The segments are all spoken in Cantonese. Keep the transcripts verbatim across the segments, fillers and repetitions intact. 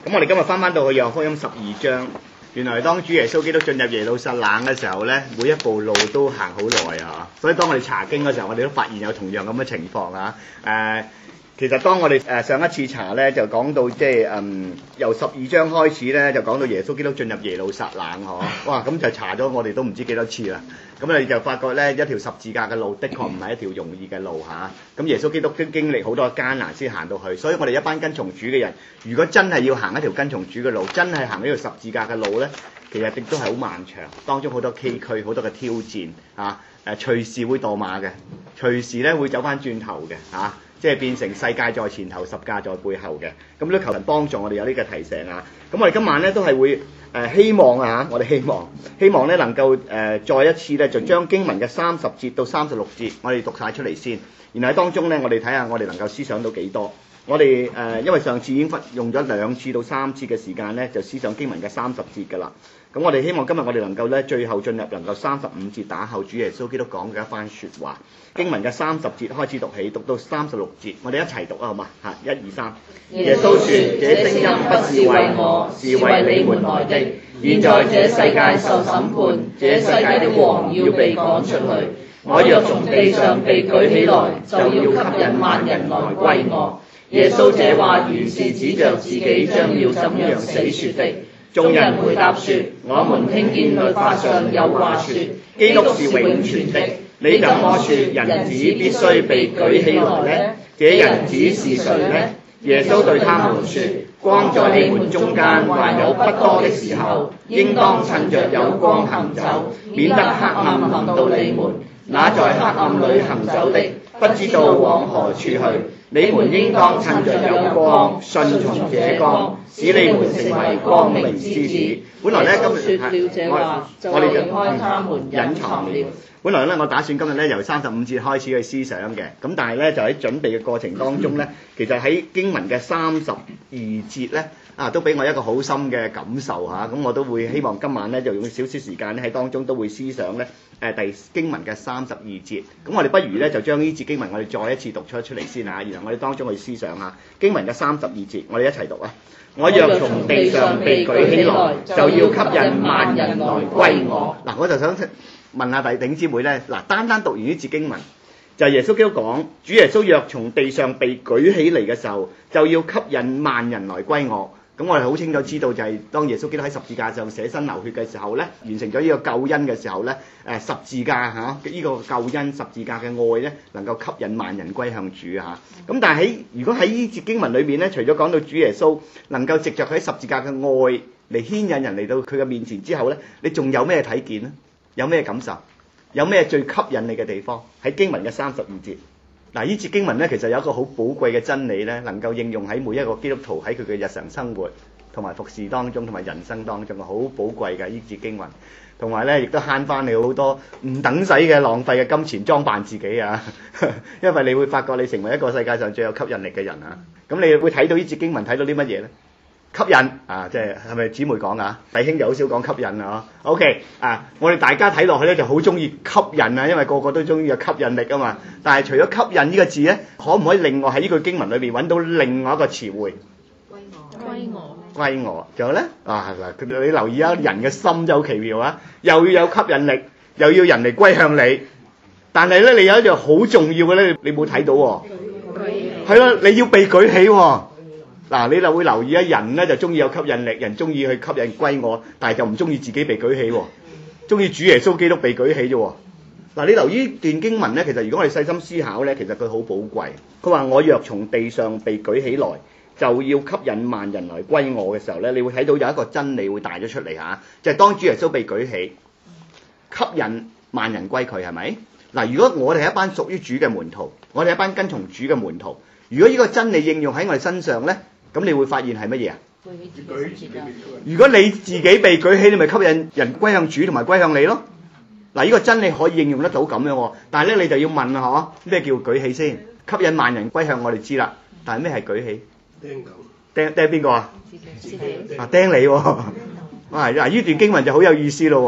咁我哋今日翻翻到去約翰福音十二章，原來當主耶穌基督進入耶路撒冷嘅時候咧，每一步路都行好耐啊！所以當我哋查經嘅時候，我哋都發現有同樣咁嘅情況啊！誒、呃，其實當我哋誒上一次查咧，就講到即係嗯由十二章開始咧，就講到耶穌基督進入耶路撒冷嗬，哇！咁就查咗我哋都唔知幾多次啦。咁你就發覺咧，一條十字架嘅路，的確唔係一條容易嘅路嚇。咁耶穌基督都經歷好多艱難先行到去，所以我哋一班跟從主嘅人，如果真係要行一條跟從主嘅路，真係行呢條十字架嘅路咧，其實亦都係好漫長，當中好多崎嶇，好多嘅挑戰嚇。誒，隨時會墮馬嘅，隨時咧會走翻轉頭嘅嚇，即係變成世界在前頭，十架在背後嘅。咁都求人幫助我哋有呢個提醒啊！咁我哋今晚咧都係會。誒、呃、希望啊，我哋希望，希望咧能夠誒、呃、再一次咧就將經文嘅三十節到三十六節，我哋讀晒出嚟先。然後喺當中咧，我哋睇下我哋能夠思想到幾多。我哋誒、呃、因為上次已經用咗兩次到三次嘅時間咧，就思想經文嘅三十節㗎啦。咁我哋希望今日我哋能夠咧最後進入能夠三十五節打後主耶穌基督講嘅一番説話。經文嘅三十節開始讀起，讀到三十六節，我哋一齊讀啊，好嘛？嚇，一二三。耶穌說：這聲音不是為我，是為你們來的。現在這世界受審判，這世界的王要被趕出去。我若從地上被舉起來，就要吸引萬人來歸我。耶穌這話原是指着自己將要怎樣死説的。眾人回答說：我們聽見律法上有話說，基督是永存的。你怎麼說人子必須被舉起來呢？這人子是誰呢？耶穌對他們說：光在你們中間還有不多的時候，應當趁着有光行走，免得黑暗臨到你們。那在黑暗裏行走的，不知道往何處去。你們應當趁着有光，順從這光，使你們成為光明之子。本來咧今日我我哋就開他們隱藏了。本來咧我打算今日咧由三十五節開始去思想嘅，咁但係咧就喺準備嘅過程當中咧，其實喺經文嘅三十二節咧啊，都俾我一個好深嘅感受嚇，咁我都會希望今晚咧就用少少時間咧喺當中都會思想咧誒第經文嘅三十二節。咁我哋不如咧就將呢節經文我哋再一次讀出出嚟先嚇，然後我哋當中去思想下經文嘅三十二節，我哋一齊讀啊！我若從地上被舉起來，就要吸引萬人來歸我。嗱，我就想問下弟兄姊妹咧，嗱，單單讀完呢節經文，就係耶穌基督講，主耶穌若從地上被舉起嚟嘅時候，就要吸引萬人來歸我。咁我哋好清楚知道，就係當耶穌基督喺十字架上捨身流血嘅時候咧，完成咗呢個救恩嘅時候咧，誒十字架嚇呢、啊這個救恩十字架嘅愛咧，能夠吸引萬人歸向主嚇。咁、啊、但係喺如果喺呢節經文裏邊咧，除咗講到主耶穌能夠藉著喺十字架嘅愛嚟牽引人嚟到佢嘅面前之後咧，你仲有咩睇見咧？有咩感受？有咩最吸引你嘅地方？喺經文嘅三十二節。嗱，呢節經文咧，其實有一個好寶貴嘅真理咧，能夠應用喺每一個基督徒喺佢嘅日常生活同埋服侍當中，同埋人生當中，好寶貴嘅呢節經文。同埋咧，亦都慳翻你好多唔等使嘅浪費嘅金錢裝扮自己啊！因為你會發覺你成為一個世界上最有吸引力嘅人啊！咁你會睇到呢節經文睇到啲乜嘢咧？吸引啊，即係係咪姊妹講啊？弟兄就好少講吸引啊。OK 啊，我哋大家睇落去咧就好中意吸引啊，因為個個都中意有吸引力啊嘛。但係除咗吸引呢個字咧，可唔可以另外喺呢句經文裏邊揾到另外一個詞彙？歸我，歸我，歸我。仲有咧啊嗱，你留意下人嘅心就好奇妙啊！又要有吸引力，又要人嚟歸向你，但係咧你有一樣好重要嘅咧，你冇睇到喎。係咯，你要被舉起喎。嗱，你就會留意啊，人咧就中意有吸引力，人中意去吸引歸我，但係就唔中意自己被舉起喎，中意主耶穌基督被舉起啫喎。嗱，你留意段經文咧，其實如果我哋細心思考咧，其實佢好寶貴。佢話我若從地上被舉起來，就要吸引萬人來歸我嘅時候咧，你會睇到有一個真理會帶咗出嚟嚇，就係當主耶穌被舉起，吸引萬人歸佢，係咪？嗱，如果我哋係一班屬於主嘅門徒，我哋係一班跟從主嘅門徒，如果呢個真理應用喺我哋身上咧，咁你會發現係乜嘢啊？如果你自己被舉起，你咪吸引人歸向主同埋歸向你咯。嗱，呢個真理可以應用得到咁樣喎。但係咧，你就要問啊，嗬，咩叫舉起先？吸引萬人歸向我哋知啦。但係咩係舉起？釘釘邊個啊？啊釘你喎！啊嗱，呢段經文就好有意思咯。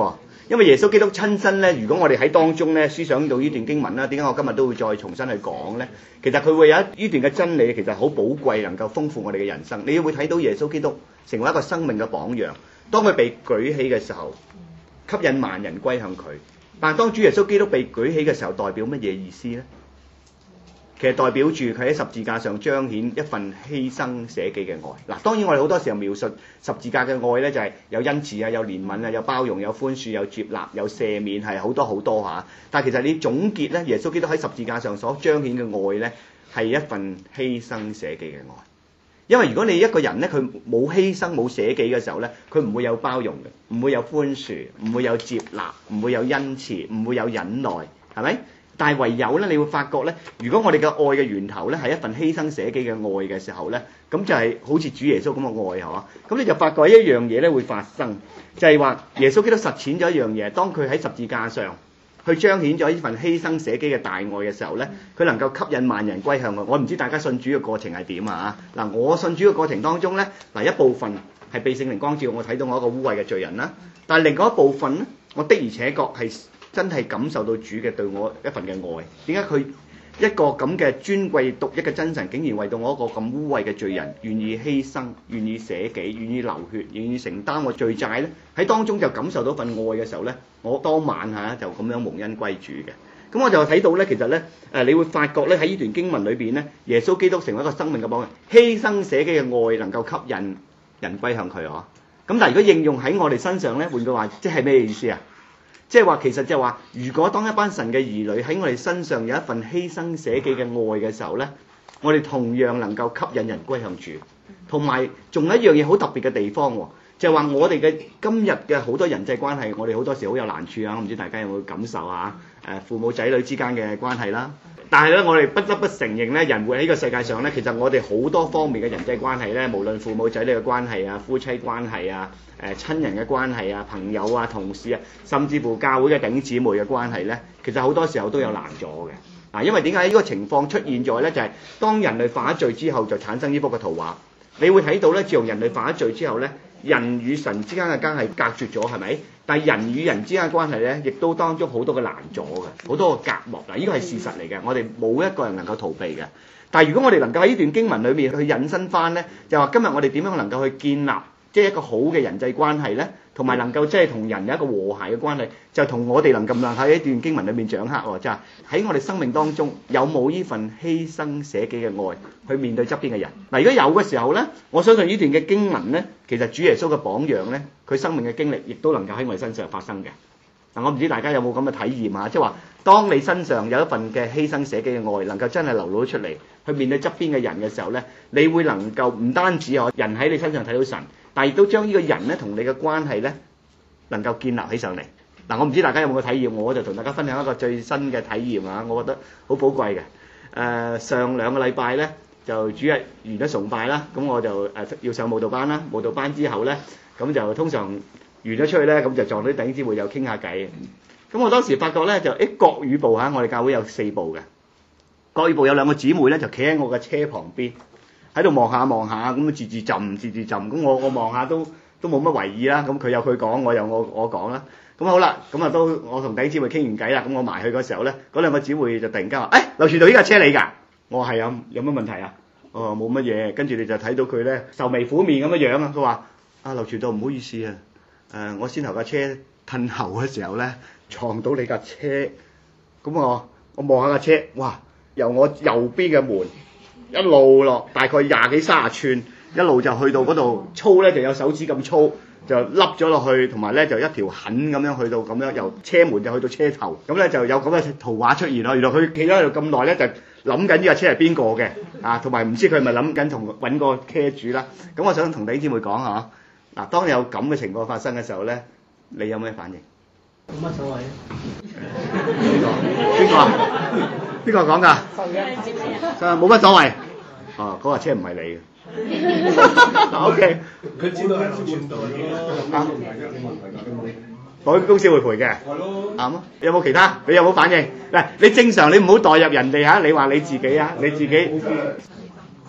因為耶穌基督親身咧，如果我哋喺當中咧思想到呢段經文啦，點解我今日都會再重新去講咧？其實佢會有一呢段嘅真理，其實好寶貴，能夠豐富我哋嘅人生。你會睇到耶穌基督成為一個生命嘅榜樣，當佢被舉起嘅時候，吸引萬人歸向佢。但係當主耶穌基督被舉起嘅時候，代表乜嘢意思咧？其實代表住佢喺十字架上彰顯一份犧牲捨己嘅愛。嗱，當然我哋好多時候描述十字架嘅愛咧，就係有恩慈啊，有憐憫啊，有包容，有寬恕，有接納，有赦免，係好多好多嚇。但係其實你總結咧，耶穌基督喺十字架上所彰顯嘅愛咧，係一份犧牲捨己嘅愛。因為如果你一個人咧，佢冇犧牲冇捨己嘅時候咧，佢唔會有包容嘅，唔會有寬恕，唔會有接納，唔會有恩慈，唔會有忍耐，係咪？但係唯有咧，你會發覺咧，如果我哋嘅愛嘅源頭咧係一份犧牲捨己嘅愛嘅時候咧，咁就係好似主耶穌咁嘅愛係嘛？咁你就發覺一樣嘢咧會發生，就係話耶穌基督實踐咗一樣嘢，當佢喺十字架上去彰顯咗呢份犧牲捨己嘅大愛嘅時候咧，佢能夠吸引萬人歸向佢。我唔知大家信主嘅過程係點啊？嗱，我信主嘅過程當中咧，嗱一部分係被聖靈光照，我睇到我一個污穢嘅罪人啦，但係另外一部分咧，我的而且確係真係感受到主嘅對我一份嘅愛。點解佢一個咁嘅尊貴獨一嘅真神，竟然為到我一個咁污穢嘅罪人，願意犧牲、願意捨己、願意流血、願意承擔我罪債咧？喺當中就感受到份愛嘅時候咧，我當晚嚇就咁樣蒙恩歸主嘅。咁我就睇到咧，其實咧誒，你會發覺咧喺呢段經文裏邊咧，耶穌基督成為一個生命嘅榜樣，犧牲捨己嘅愛能夠吸引人歸向佢啊！咁但係如果應用喺我哋身上咧，換句話，即係咩意思啊？即係話其實就係話，如果當一班神嘅兒女喺我哋身上有一份犧牲捨己嘅愛嘅時候咧，我哋同樣能夠吸引人歸向主。同埋仲有一樣嘢好特別嘅地方喎，就係話我哋嘅今日嘅好多人際關係，我哋好多時好有難處啊！我唔知大家有冇感受啊？誒，父母仔女之間嘅關係啦。但係咧，我哋不得不承認咧，人活喺呢個世界上咧，其實我哋好多方面嘅人際關係咧，無論父母仔女嘅關係啊、夫妻關係啊、誒親人嘅關係啊、朋友啊、同事啊，甚至乎教會嘅弟兄姊妹嘅關係咧，其實好多時候都有難阻嘅。嗱，因為點解呢個情況出現咗咧？就係當人類犯咗罪之後，就產生呢幅嘅圖畫。你會睇到咧，自從人類犯咗罪之後咧，人與神之間嘅關係隔絕咗，係咪？但係人與人之間嘅關係咧，亦都當中好多嘅難阻嘅，好多個隔膜。嗱，呢個係事實嚟嘅，我哋冇一個人能夠逃避嘅。但係如果我哋能夠喺呢段經文裏面去引申翻咧，就話今日我哋點樣能夠去建立即係一個好嘅人際關係咧，同埋能夠即係同人有一個和諧嘅關係，就同我哋能咁能喺一段經文裏面掌握喎，即係喺我哋生命當中有冇呢份犧牲捨己嘅愛去面對側邊嘅人。嗱，如果有嘅時候咧，我相信呢段嘅經文咧，其實主耶穌嘅榜樣咧，佢生命嘅經歷亦都能夠喺我哋身上發生嘅。嗱，我唔知大家有冇咁嘅體驗啊？即係話，當你身上有一份嘅犧牲捨己嘅愛，能夠真係流露出嚟去面對側邊嘅人嘅時候咧，你會能夠唔單止可人喺你身上睇到神，但係亦都將呢個人咧同你嘅關係咧能夠建立起上嚟。嗱，我唔知大家有冇個體驗，我就同大家分享一個最新嘅體驗啊！我覺得好寶貴嘅。誒、呃，上兩個禮拜咧就主日完咗崇拜啦，咁我就誒、呃、要上舞蹈班啦。舞蹈班之後咧，咁就通常完咗出去咧，咁就撞到啲弟兄姊妹又傾下偈。咁我當時發覺咧就誒國語部嚇，我哋教會有四部嘅國語部有兩個姊妹咧，就企喺我嘅車旁邊喺度望下望下，咁自自浸自自浸。咁我我望下都都冇乜為意啦。咁佢有佢講，我有我我講啦。咁好啦，咁啊都我同弟兄姊妹傾完偈啦。咁我埋去嗰時候咧，嗰兩個姊妹就突然間話：誒，劉傳道呢架車你㗎？我話係啊，有乜問題啊？哦，冇乜嘢。跟住你就睇到佢咧愁眉苦面咁樣樣啊。佢話：啊，劉傳道唔好意思啊，誒，我先頭架車褪後嘅時候咧撞到你架車。咁我我望下架車，哇！由我右邊嘅門一路落，大概廿幾三十寸，一路就去到嗰度粗咧，就有手指咁粗。就凹咗落去，同埋咧就一條痕咁樣去到咁樣，由車門就去到車頭，咁咧就有咁嘅圖畫出現咯。原來佢企咗喺度咁耐咧，就諗緊呢架車係邊個嘅啊，同埋唔知佢係咪諗緊同揾個車主啦。咁我想同弟兄姊妹講下，嗱，當有咁嘅情況發生嘅時候咧，你有咩反應？ 冇乜所謂啊！邊個？邊個？邊個講㗎？就冇乜所謂。哦，嗰架車唔係你嘅。O K， 佢知道係流傳道嘅， 保險公司會賠嘅，啱啊！有冇其他？你有冇反應？嗱，你正常你唔好代入人哋嚇，你話你自己啊，你自己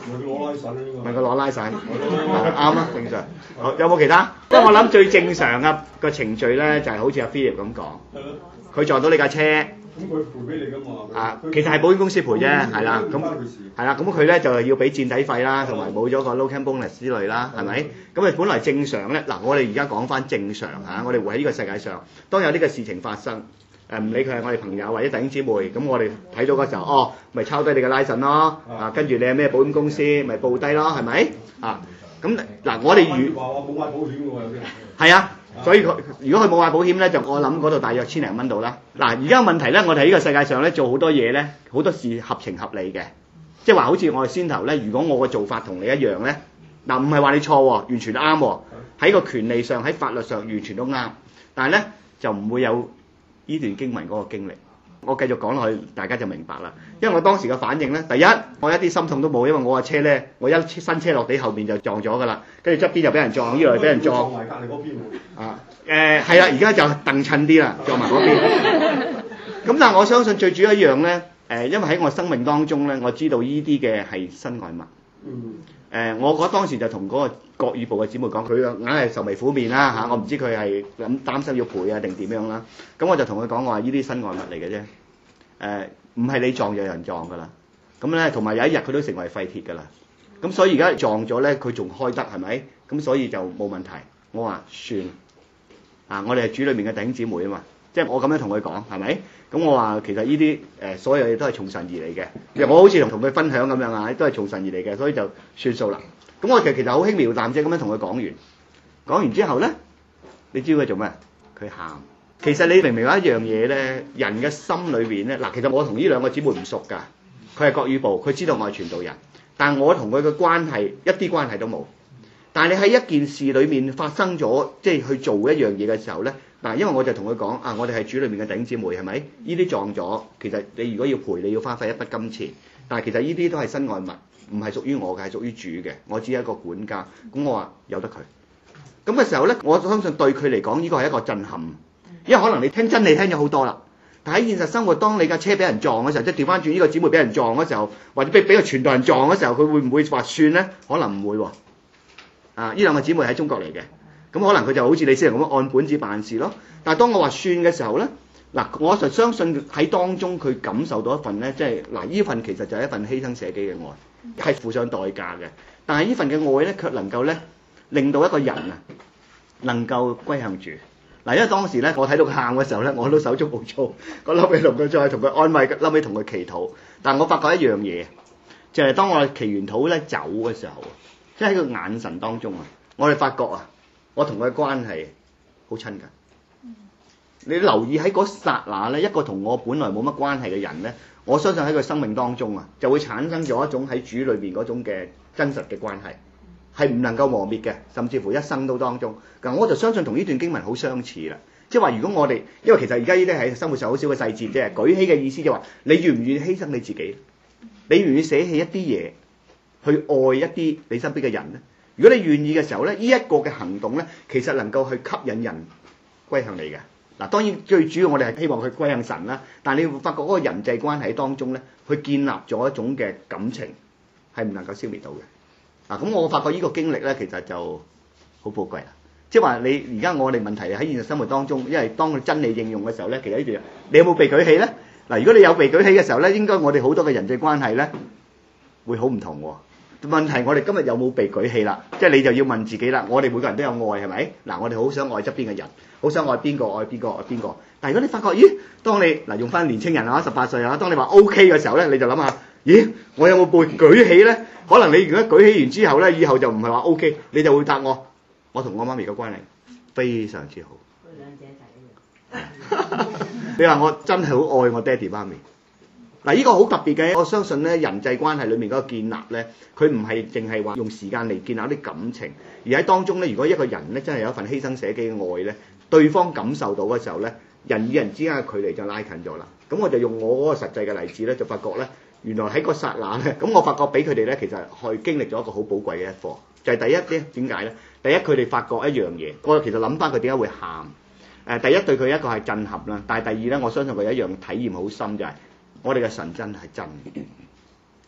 咪佢攞拉神呢個。 問佢攞拉散，啱啊，正常。好，有冇其他？不過我諗最正常嘅個程序咧，就係好似阿 Philip 咁講， 係咯。 佢撞到你架車。 咁佢賠俾你㗎嘛？ 啊，其實係保險公司賠啫，係啦，咁係啦，咁佢咧就要俾墊底費啦，同埋冇咗個 locum bonus 之類啦，係咪？咁啊，本來正常咧，嗱，我哋而家講翻正常嚇，我哋活喺呢個世界上，當有呢個事情發生，誒唔理佢係我哋朋友或者弟兄姊妹，咁我哋睇到嗰時候，哦，咪抄低你嘅 license咯，啊，跟住你係咩保險公司，咪報低咯，係咪？啊，咁嗱，我哋如話我冇買保險㗎喎，有啲人。 係啊。所以佢如果佢冇買保險咧，就我諗嗰度大約千零蚊度啦。嗱，而家問題咧，我哋喺呢個世界上咧做好多嘢咧，好多事合情合理嘅，即係話好似我哋先頭咧，如果我嘅做法同你一樣咧，嗱唔係話你錯喎，完全啱喎，喺個權利上喺法律上完全都啱，但係咧就唔會有呢段經文嗰個經歷。我繼續講落去，大家就明白啦。因為我當時嘅反應咧，第一我一啲心痛都冇，因為我架車咧，我一新車落地後面就撞咗㗎啦，跟住側邊就俾人撞，呢度又俾人撞。 撞埋隔離嗰邊喎。 啊，誒係啦，而家就掟襯啲啦，撞埋嗰邊。咁但係我相信最主要一樣咧，誒，因為喺我生命當中咧，我知道呢啲嘅係身外物。 嗯。 誒，我嗰當時就同嗰個國語部嘅姊妹講，佢硬係愁眉苦面啦嚇，我唔知佢係咁擔心要賠啊定點樣啦。咁我就同佢講，我話呢啲身外物嚟嘅啫。誒，唔係你撞就有人撞㗎啦。咁咧，同埋有一日佢都成為廢鐵㗎啦。咁所以而家撞咗咧，佢仲開得係咪？咁所以就冇問題。我話算啊，我哋係主裏面嘅弟兄姊妹啊嘛，即係我咁樣同佢講係咪？咁我話其實呢啲誒所有嘢都係從神而嚟嘅，其實我好似同同佢分享咁樣啊，都係從神而嚟嘅，所以就算數啦。咁我其實其實好輕描淡寫咁樣同佢講完，講完之後咧，你知佢做咩？佢喊。其實你明唔明白一樣嘢咧？人嘅心裏邊咧，嗱，其實我同呢兩個姊妹唔熟㗎，佢係國語部，佢知道我係傳道人，但係我同佢嘅關係一啲關係都冇。但係你喺一件事裏面發生咗，即係去做一樣嘢嘅時候咧，嗱，因為我就同佢講啊，我哋係主裏面嘅弟兄姊妹，係咪？呢啲撞咗，其實你如果要賠，你要花費一筆金錢，但係其實呢啲都係身外物，唔係屬於我嘅，係屬於主嘅，我只係一個管家。咁我話由得佢。咁嘅時候咧，我相信對佢嚟講，呢個係一個震撼，因為可能你聽真理聽咗好多啦，但喺現實生活，當你架車俾人撞嘅時候，即係調翻轉呢個姊妹俾人撞嘅時候，或者俾俾個傳道人撞嘅時候，佢會唔會話算咧？可能唔會喎。啊！呢兩個姊妹喺中國嚟嘅，咁可能佢就好似李思仁咁樣按本子辦事咯。但係當我話算嘅時候咧，嗱，我就相信喺當中佢感受到一份咧，即係嗱，呢份其實就係一份犧牲捨己嘅愛，係付上代價嘅。但係呢份嘅愛咧，卻能夠咧令到一個人啊能夠歸向主。嗱，因為當時咧我睇到佢喊嘅時候咧，我都手足無措，我諗起同佢再同佢安慰，諗起同佢祈禱。但係我發覺一樣嘢，就係當我祈完禱咧走嘅時候。即係喺個眼神當中啊，我哋發覺啊，我同佢嘅關係好親近。你留意喺嗰剎那咧，一個同我本來冇乜關係嘅人咧，我相信喺佢生命當中啊，就會產生咗一種喺主裏邊嗰種嘅真實嘅關係，係唔能夠磨滅嘅，甚至乎一生都當中。咁我就相信同呢段經文好相似啦。即係話，如果我哋，因為其實而家呢啲係生活上好少嘅細節啫，舉起嘅意思就係話，你願唔願意犧牲你自己？你願唔願意捨棄一啲嘢？去愛一啲你身邊嘅人咧，如果你願意嘅時候咧，呢、這、一個嘅行動咧，其實能夠去吸引人歸向你嘅。嗱，當然最主要我哋係希望佢歸向神啦，但係你會發覺嗰個人際關係當中咧，去建立咗一種嘅感情係唔能夠消滅到嘅。嗱，咁我發覺呢個經歷咧，其實就好寶貴啦。即係話你而家我哋問題喺現實生活當中，因為當佢真理應用嘅時候咧，其實呢段你有冇被舉起咧？嗱，如果你有被舉起嘅時候咧，應該我哋好多嘅人際關係咧會好唔同喎。問題我哋今日有冇被舉起啦？即係你就要問自己啦。我哋每個人都有愛係咪？嗱，我哋好想愛側邊嘅人，好想愛邊個愛邊個愛邊個。但係如果你發覺，咦，當你嗱用翻年青人啊，十八歲啊，當你話 OK 嘅時候咧，你就諗下，咦，我有冇被舉起咧？可能你如果舉起完之後咧，以後就唔係話 OK，你就會答我，我同我媽咪嘅關係非常之好。兩者就一樣。你話我真係好愛我爹哋媽咪。嗱，呢個好特別嘅，我相信咧人際關係裏面嗰個建立咧，佢唔係淨係話用時間嚟建立啲感情，而喺當中咧，如果一個人咧真係有一份犧牲捨己嘅愛咧，對方感受到嘅時候咧，人與人之間嘅距離就拉近咗啦。咁我就用我嗰個實際嘅例子咧，就發覺咧，原來喺個剎那咧，咁我發覺俾佢哋咧，其實去經歷咗一個好寶貴嘅一課，就係第一咧，點解咧？第一佢哋發覺一樣嘢，我其實諗翻佢點解會喊？誒，第一對佢一個係震撼啦，但係第二咧，我相信佢有一樣體驗好深就係。我哋嘅神真係真嘅，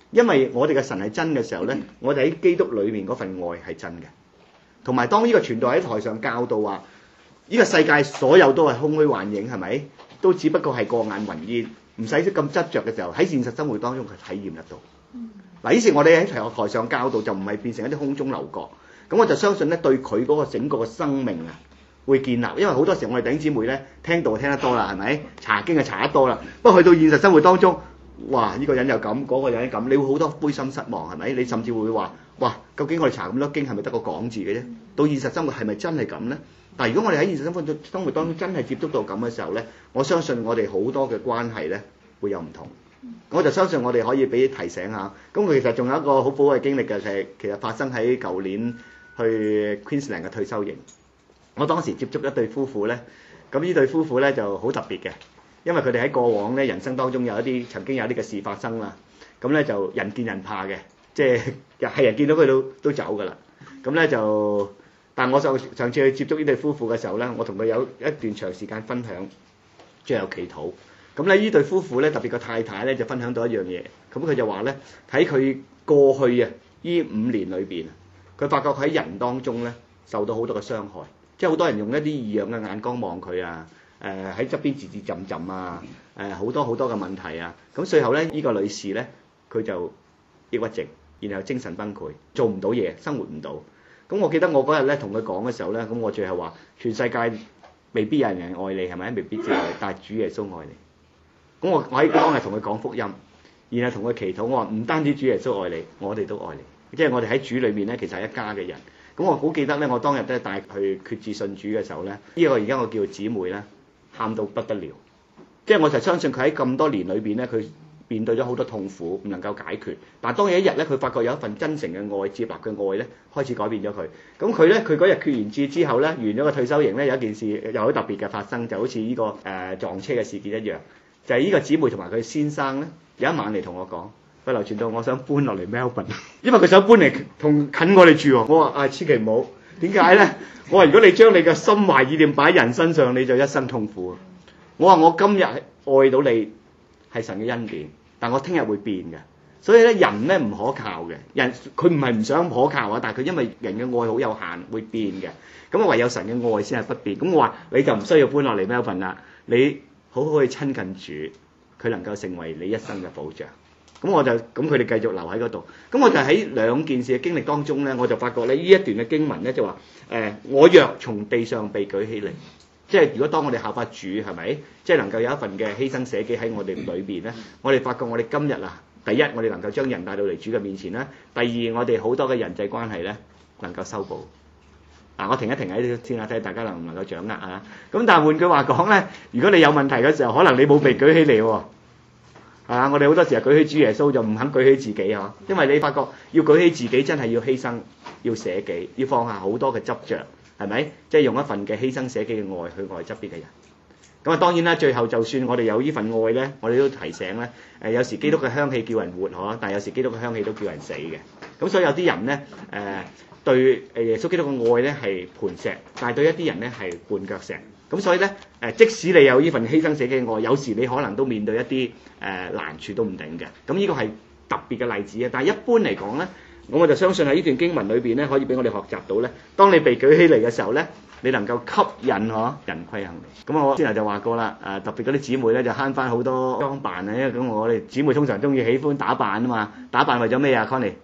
因為我哋嘅神係真嘅時候咧，我哋喺基督裏面嗰份愛係真嘅。同埋當呢個傳道喺台上教導話，呢個世界所有都係空虛幻影，係咪？都只不過係過眼雲煙，唔使咁執着嘅時候，喺現實生活當中佢體驗得到。嗱，於是我哋喺台上教導就唔係變成一啲空中樓閣。咁我就相信咧，對佢嗰個整個嘅生命啊，會建立。因為好多時候我哋弟兄姊妹咧聽道聽得多啦，係咪？查經就查得多啦。不過去到現實生活當中，哇！呢、這個人又咁，嗰、那個人又咁，你會好多灰心失望，係咪？你甚至會話：哇！究竟我哋查咁多經係咪得個講字嘅啫？到現實生活係咪真係咁咧？但係如果我哋喺現實生活生活當中真係接觸到咁嘅時候咧，我相信我哋好多嘅關係咧會有唔同。我就相信我哋可以俾提醒下。咁其實仲有一個好寶貴嘅經歷嘅，就係其實發生喺舊年去 Queensland 嘅退休營。我當時接觸一對夫婦咧，咁呢對夫婦咧就好特別嘅，因為佢哋喺過往咧人生當中有一啲曾經有啲嘅事發生啦。咁咧就人見人怕嘅，即係係人見到佢都都走㗎啦。咁咧就，但我上上次去接觸呢對夫婦嘅時候咧，我同佢有一段長時間分享，最後祈禱。咁咧呢對夫婦咧，特別個太太咧就分享到一樣嘢，咁佢就話咧喺佢過去啊呢五年裏邊，佢發覺佢喺人當中咧受到好多嘅傷害，即係好多人用一啲異樣嘅眼光望佢啊，誒喺側邊字字浸浸啊，誒、呃、好多好多嘅問題啊，咁最後咧呢、呢個女士咧佢就抑鬱症，然後精神崩潰，做唔到嘢，生活唔到。咁我記得我嗰日咧同佢講嘅時候咧，咁我最後話全世界未必有人愛你，係咪？未必知道，但係主耶穌愛你。咁我我喺當日同佢講福音，然後同佢祈禱，我話唔單止主耶穌愛你，我哋都愛你，即係我哋喺主裏面咧，其實係一家嘅人。咁我好記得咧，我當日咧帶佢決志信主嘅時候咧，呢個而家我叫姊妹咧，喊到不得了。即係我就相信佢喺咁多年裏邊咧，佢面對咗好多痛苦，唔能夠解決。但係當有一日咧，佢發覺有一份真誠嘅愛、接納嘅愛咧，開始改變咗佢。咁佢咧，佢嗰日決完志之後咧，完咗個退休營咧，有一件事又好特別嘅發生，就好似呢、這個誒、呃、撞車嘅事件一樣。就係呢個姊妹同埋佢先生咧，有一晚嚟同我講，佢流傳到我想搬落嚟 Melbourne， 因為佢想搬嚟同近我哋住喎。我話啊，千祈唔好，點解咧？我話如果你將你嘅心懷意念擺喺人身上，你就一生痛苦。我話我今日愛到你係神嘅恩典，但我聽日會變嘅。所以咧，人咧唔可靠嘅，人佢唔係唔想可靠啊，但係佢因為人嘅愛好有限，會變嘅。咁啊，唯有神嘅愛先係不變。咁我話你就唔需要搬落嚟 Melbourne 啦，你好好去親近主，佢能夠成為你一生嘅保障。咁我就咁佢哋繼續留喺嗰度。咁我就喺兩件事嘅經歷當中咧，我就發覺咧呢一段嘅經文咧就話誒、呃，我若從地上被舉起嚟，即係如果當我哋效法主係咪？即係能夠有一份嘅犧牲捨己喺我哋裏邊咧，我哋發覺我哋今日啊，第一我哋能夠將人帶到嚟主嘅面前啦；第二我哋好多嘅人際關係咧能夠修補。嗱、啊，我停一停喺呢度先啊，睇下大家能唔能夠掌握啊。咁但係換句話講咧，如果你有問題嘅時候，可能你冇被舉起嚟喎。係啊，我哋好多時候舉起主耶穌就唔肯舉起自己嗬，因為你發覺要舉起自己真係要犧牲、要捨己、要放下好多嘅執着，係咪？即係用一份嘅犧牲捨己嘅愛去愛側邊嘅人。咁啊，當然啦，最後就算我哋有呢份愛咧，我哋都提醒咧，誒有時基督嘅香氣叫人活嗬，但係有時基督嘅香氣都叫人死嘅。咁所以有啲人咧誒。呃對誒耶穌基督嘅愛咧係磐石，但係對一啲人咧係絆腳石。咁所以咧誒，即使你有呢份犧牲捨己嘅愛，有時你可能都面對一啲誒、呃、難處都唔定嘅。咁呢個係特別嘅例子啊！但係一般嚟講咧，我就相信喺呢段經文裏邊咧，可以俾我哋學習到咧，當你被舉起嚟嘅時候咧，你能夠吸引嗬人歸向你。咁我先頭就話過啦，誒、呃、特別嗰啲姊妹咧就慳翻好多裝扮啊，因為咁我哋姊妹通常中意喜歡打扮啊嘛，打扮為咗咩啊 Connie？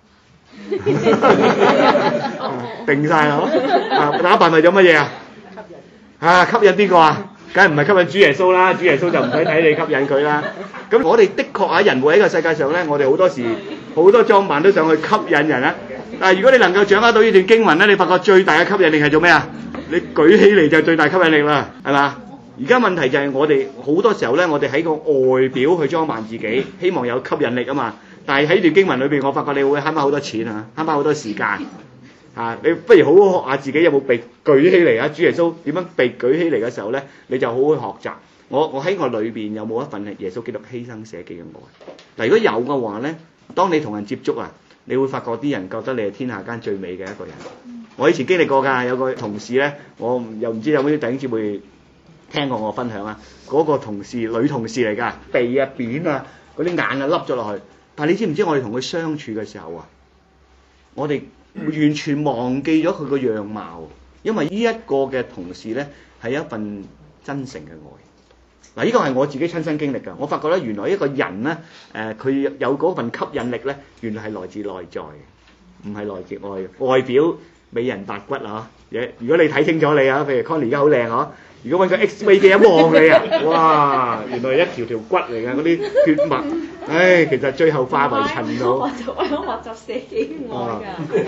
定晒啦，打扮為咗乜嘢啊？啊，吸引邊個啊？梗係唔係吸引主耶穌啦？主耶穌就唔使睇你吸引佢啦。咁我哋的確喺人活喺個世界上咧，我哋好多時好多裝扮都想去吸引人啊。但係如果你能夠掌握到呢段經文咧，你發覺最大嘅吸引力係做咩啊？你舉起嚟就最大吸引力啦，係嘛？而家問題就係我哋好多時候咧，我哋喺個外表去裝扮自己，希望有吸引力啊嘛。但係喺段經文裏邊，我發覺你會慳翻好多錢啊，慳翻好多時間啊！你不如好好學下自己有冇被舉起嚟啊？主耶穌點樣被舉起嚟嘅時候咧，你就好好學習。我我喺我裏邊有冇一份耶穌基督犧牲捨己嘅愛？嗱，如果有嘅話咧，當你同人接觸啊，你會發覺啲人覺得你係天下間最美嘅一個人。我以前經歷過㗎，有個同事咧，我又唔知有冇啲弟兄姊妹聽過我分享啊。嗰個同事女同事嚟㗎，鼻啊扁啊，嗰啲眼啊凹咗落去。 但係你知唔知我哋同佢相處嘅時候啊，我哋完全忘記咗佢個樣貌，因為呢一個嘅同事咧係一份真誠嘅愛。嗱，呢個係我自己親身經歷㗎。我發覺咧，原來一個人咧，誒、呃、佢有嗰份吸引力咧，原來係來自內在嘅，唔係來自外嘅。外表美人白骨啊！如果你睇清楚你啊，譬如 Connie 而家好靚嗬，如果揾個 X-ray 機一望你啊，哇！原來一條條骨嚟㗎，嗰啲血脈，唉，其實最後化為塵土。 我就我想學習寫幾愛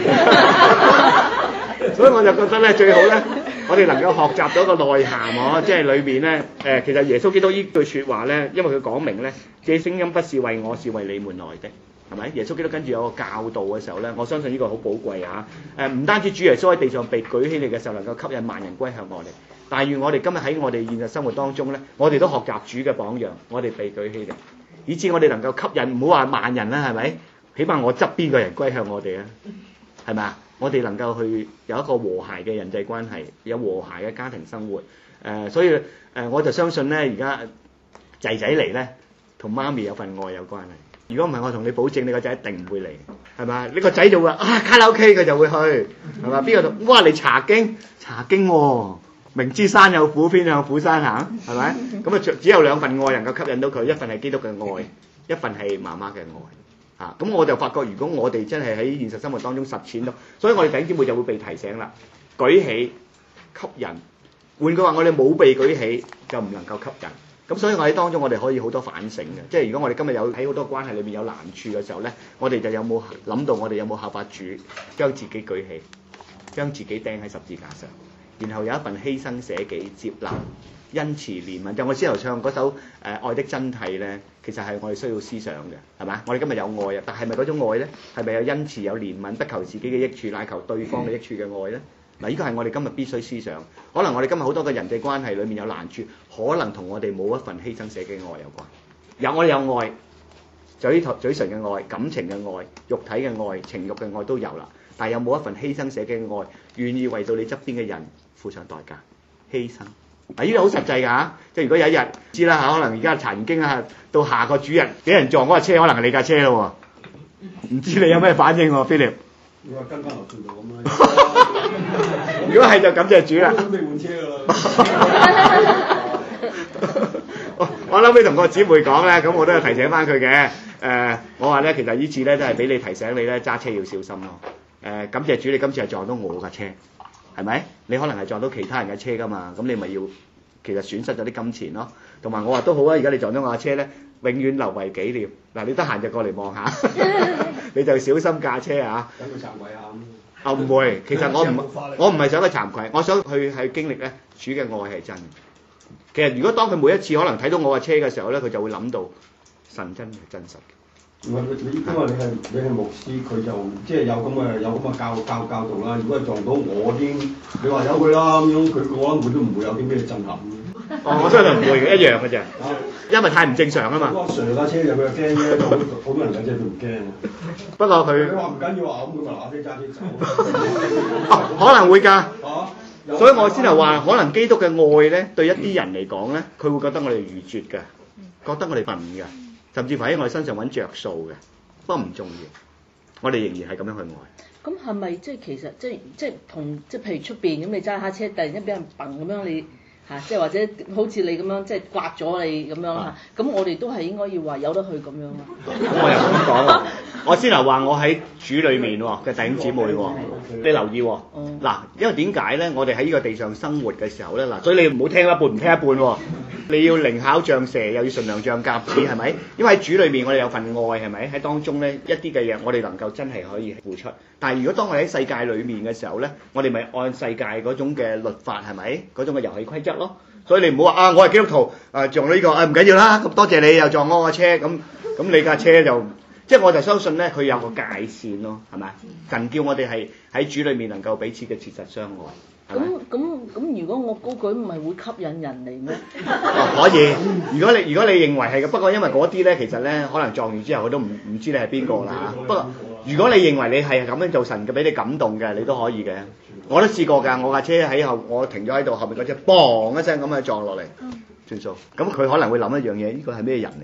㗎。 所以我就覺得咧，最好咧，我哋能夠學習到個內涵喎，即係裏邊咧，誒，其實耶穌基督呢句説話咧，因為佢講明咧，這聲音不是為我，是為你們來的。係咪？耶穌基督跟住有個教導嘅時候咧，我相信呢個好寶貴啊！誒，唔單止主耶穌喺地上被舉起嚟嘅時候能夠吸引萬人歸向我哋，但願我哋今日喺我哋現實生活當中咧，我哋都學習主嘅榜樣，我哋被舉起嚟，以致我哋能夠吸引，唔好話萬人啦，係咪？起碼我側邊個人歸向我哋啊，係咪啊？我哋能夠去有一個和諧嘅人際關係，有和諧嘅家庭生活。誒、呃，所以誒、呃，我就相信咧，而家仔仔嚟咧，同媽咪有份愛有關係。如果唔係，我同你保證，你個仔一定唔會嚟，係咪？你個仔就會啊卡拉 OK 佢就會去，係嘛？邊個度？哇！你查經查經喎、哦，明知山有虎，偏向虎山行，係咪？咁啊，只有兩份愛能夠吸引到佢，一份係基督嘅愛，一份係媽媽嘅愛。啊，咁我就發覺，如果我哋真係喺現實生活當中實踐到，所以我哋弟兄姊妹就會被提醒啦，舉起吸引。換句話，我哋冇被舉起就唔能夠吸引。咁所以我喺當中，我哋可以好多反省嘅，即係如果我哋今日有喺好多關係裏面有難處嘅時候咧，我哋就有冇諗到我哋有冇效法主，將自己舉起，將自己釘喺十字架上，然後有一份犧牲捨己、接納、恩慈、憐憫。就我先頭唱嗰首誒、呃《愛的真諦》咧，其實係我哋需要思想嘅，係嘛？我哋今日有愛啊，但係咪嗰種愛咧？係咪有恩慈、有憐憫，不求自己嘅益處，乃求對方嘅益處嘅愛咧？嗱，呢個係我哋今日必須思想。可能我哋今日好多嘅人際關係裏面有難處，可能同我哋冇一份犧牲捨己嘅愛有關。有我哋有愛，嘴頭嘴唇嘅愛、感情嘅愛、肉體嘅愛、情慾嘅愛都有啦。但係有冇一份犧牲捨己嘅愛，願意為到你側邊嘅人付上代價、犧牲？嗱，呢個好實際㗎嚇。即係如果有一日知啦嚇，可能而家查完經啊，到下個主日俾人撞嗰架車，可能係你架車咯喎。唔知你有咩反應喎，Philip？ 你話跟翻流程度咁啦。 如果係就感謝主啦。 我都未換車㗎啦。 我我後尾同個姊妹講咧，咁我都有提醒翻佢嘅。誒、呃，我話咧，其實呢次咧都係俾你提醒你咧，揸車要小心咯。誒、呃，感謝主，你今次係撞到我架車，係咪？你可能係撞到其他人嘅車㗎嘛，咁你咪要其實損失咗啲金錢咯。同埋我話都好啊，而家你撞到我架車咧，永遠留為紀念。嗱，你得閒就過嚟望下，你就小心駕車啊！ 等佢慚愧下咁。 啊，唔會，其實我唔我唔係想佢慚愧，我想去係經歷咧，主嘅愛係真。其實如果當佢每一次可能睇到我架車嘅時候咧，佢就會諗到神真係真實嘅。 唔係你，因為你係你係牧師，佢就即係有咁嘅有咁嘅教教教導啦。如果係撞到我啲，你話由佢啦咁樣，佢我諗佢都唔會有啲咩震撼。 哦，我相信唔會嘅，一樣嘅啫。因為太唔正常啊嘛。 阿 Sir 架車就佢就驚啫，好好多人架車佢唔驚。 不過佢你話唔緊要啊，咁佢咪嗱聲揸車走。 哦，可能會㗎。 啊！ 所以我先頭話，可能基督嘅愛咧，對一啲人嚟講咧，佢會覺得我哋愚拙嘅，覺得我哋笨嘅，甚至乎喺我哋身上揾着數嘅，不過唔重要，我哋仍然係咁樣去愛。 咁係咪即係其實即係即係同即係譬如出邊咁你揸下車，突然間俾人笨咁樣你？嚇，即係或者好似你咁樣，即係刮咗你咁樣嚇，咁、啊、我哋都係應該要話由得佢咁樣啊。咁我又咁講喎，我先頭話我喺主裏面喎嘅弟兄姊妹喎，你留意喎。嗱、嗯，因為點解咧？我哋喺呢個地上生活嘅時候咧，嗱，所以你唔好聽一半唔聽一半喎。你要靈巧像蛇，又要純良像鴿子，係咪？因為喺主裏面我哋有份愛，係咪？喺當中咧一啲嘅嘢，我哋能夠真係可以付出。但係如果當我哋喺世界裏面嘅時候咧，我哋咪按世界嗰種嘅律法，係咪？嗰種嘅遊戲規則咯。所以你唔好話啊，我係基督徒，啊撞到呢個啊唔緊要啦，咁多謝你又撞我架車，咁咁你架車就即係我就相信咧，佢有個界線咯，係咪？神叫我哋係喺主裏面能夠彼此嘅切實相愛，係咪？ 咁咁咁，如果我高舉唔係會吸引人嚟咩？ 哦，可以。如果你如果你認為係嘅，不過因為嗰啲咧，其實咧可能撞完之後佢都唔唔知你係邊個啦嚇。不過如果你認為你係咁樣做神嘅，俾你感動嘅，你都可以嘅。我都試過㗎，我架車喺後，我停咗喺度，後面嗰隻砰一聲咁樣撞落嚟，算數。咁佢可能會諗一樣嘢，呢個係咩人嚟嘅咧？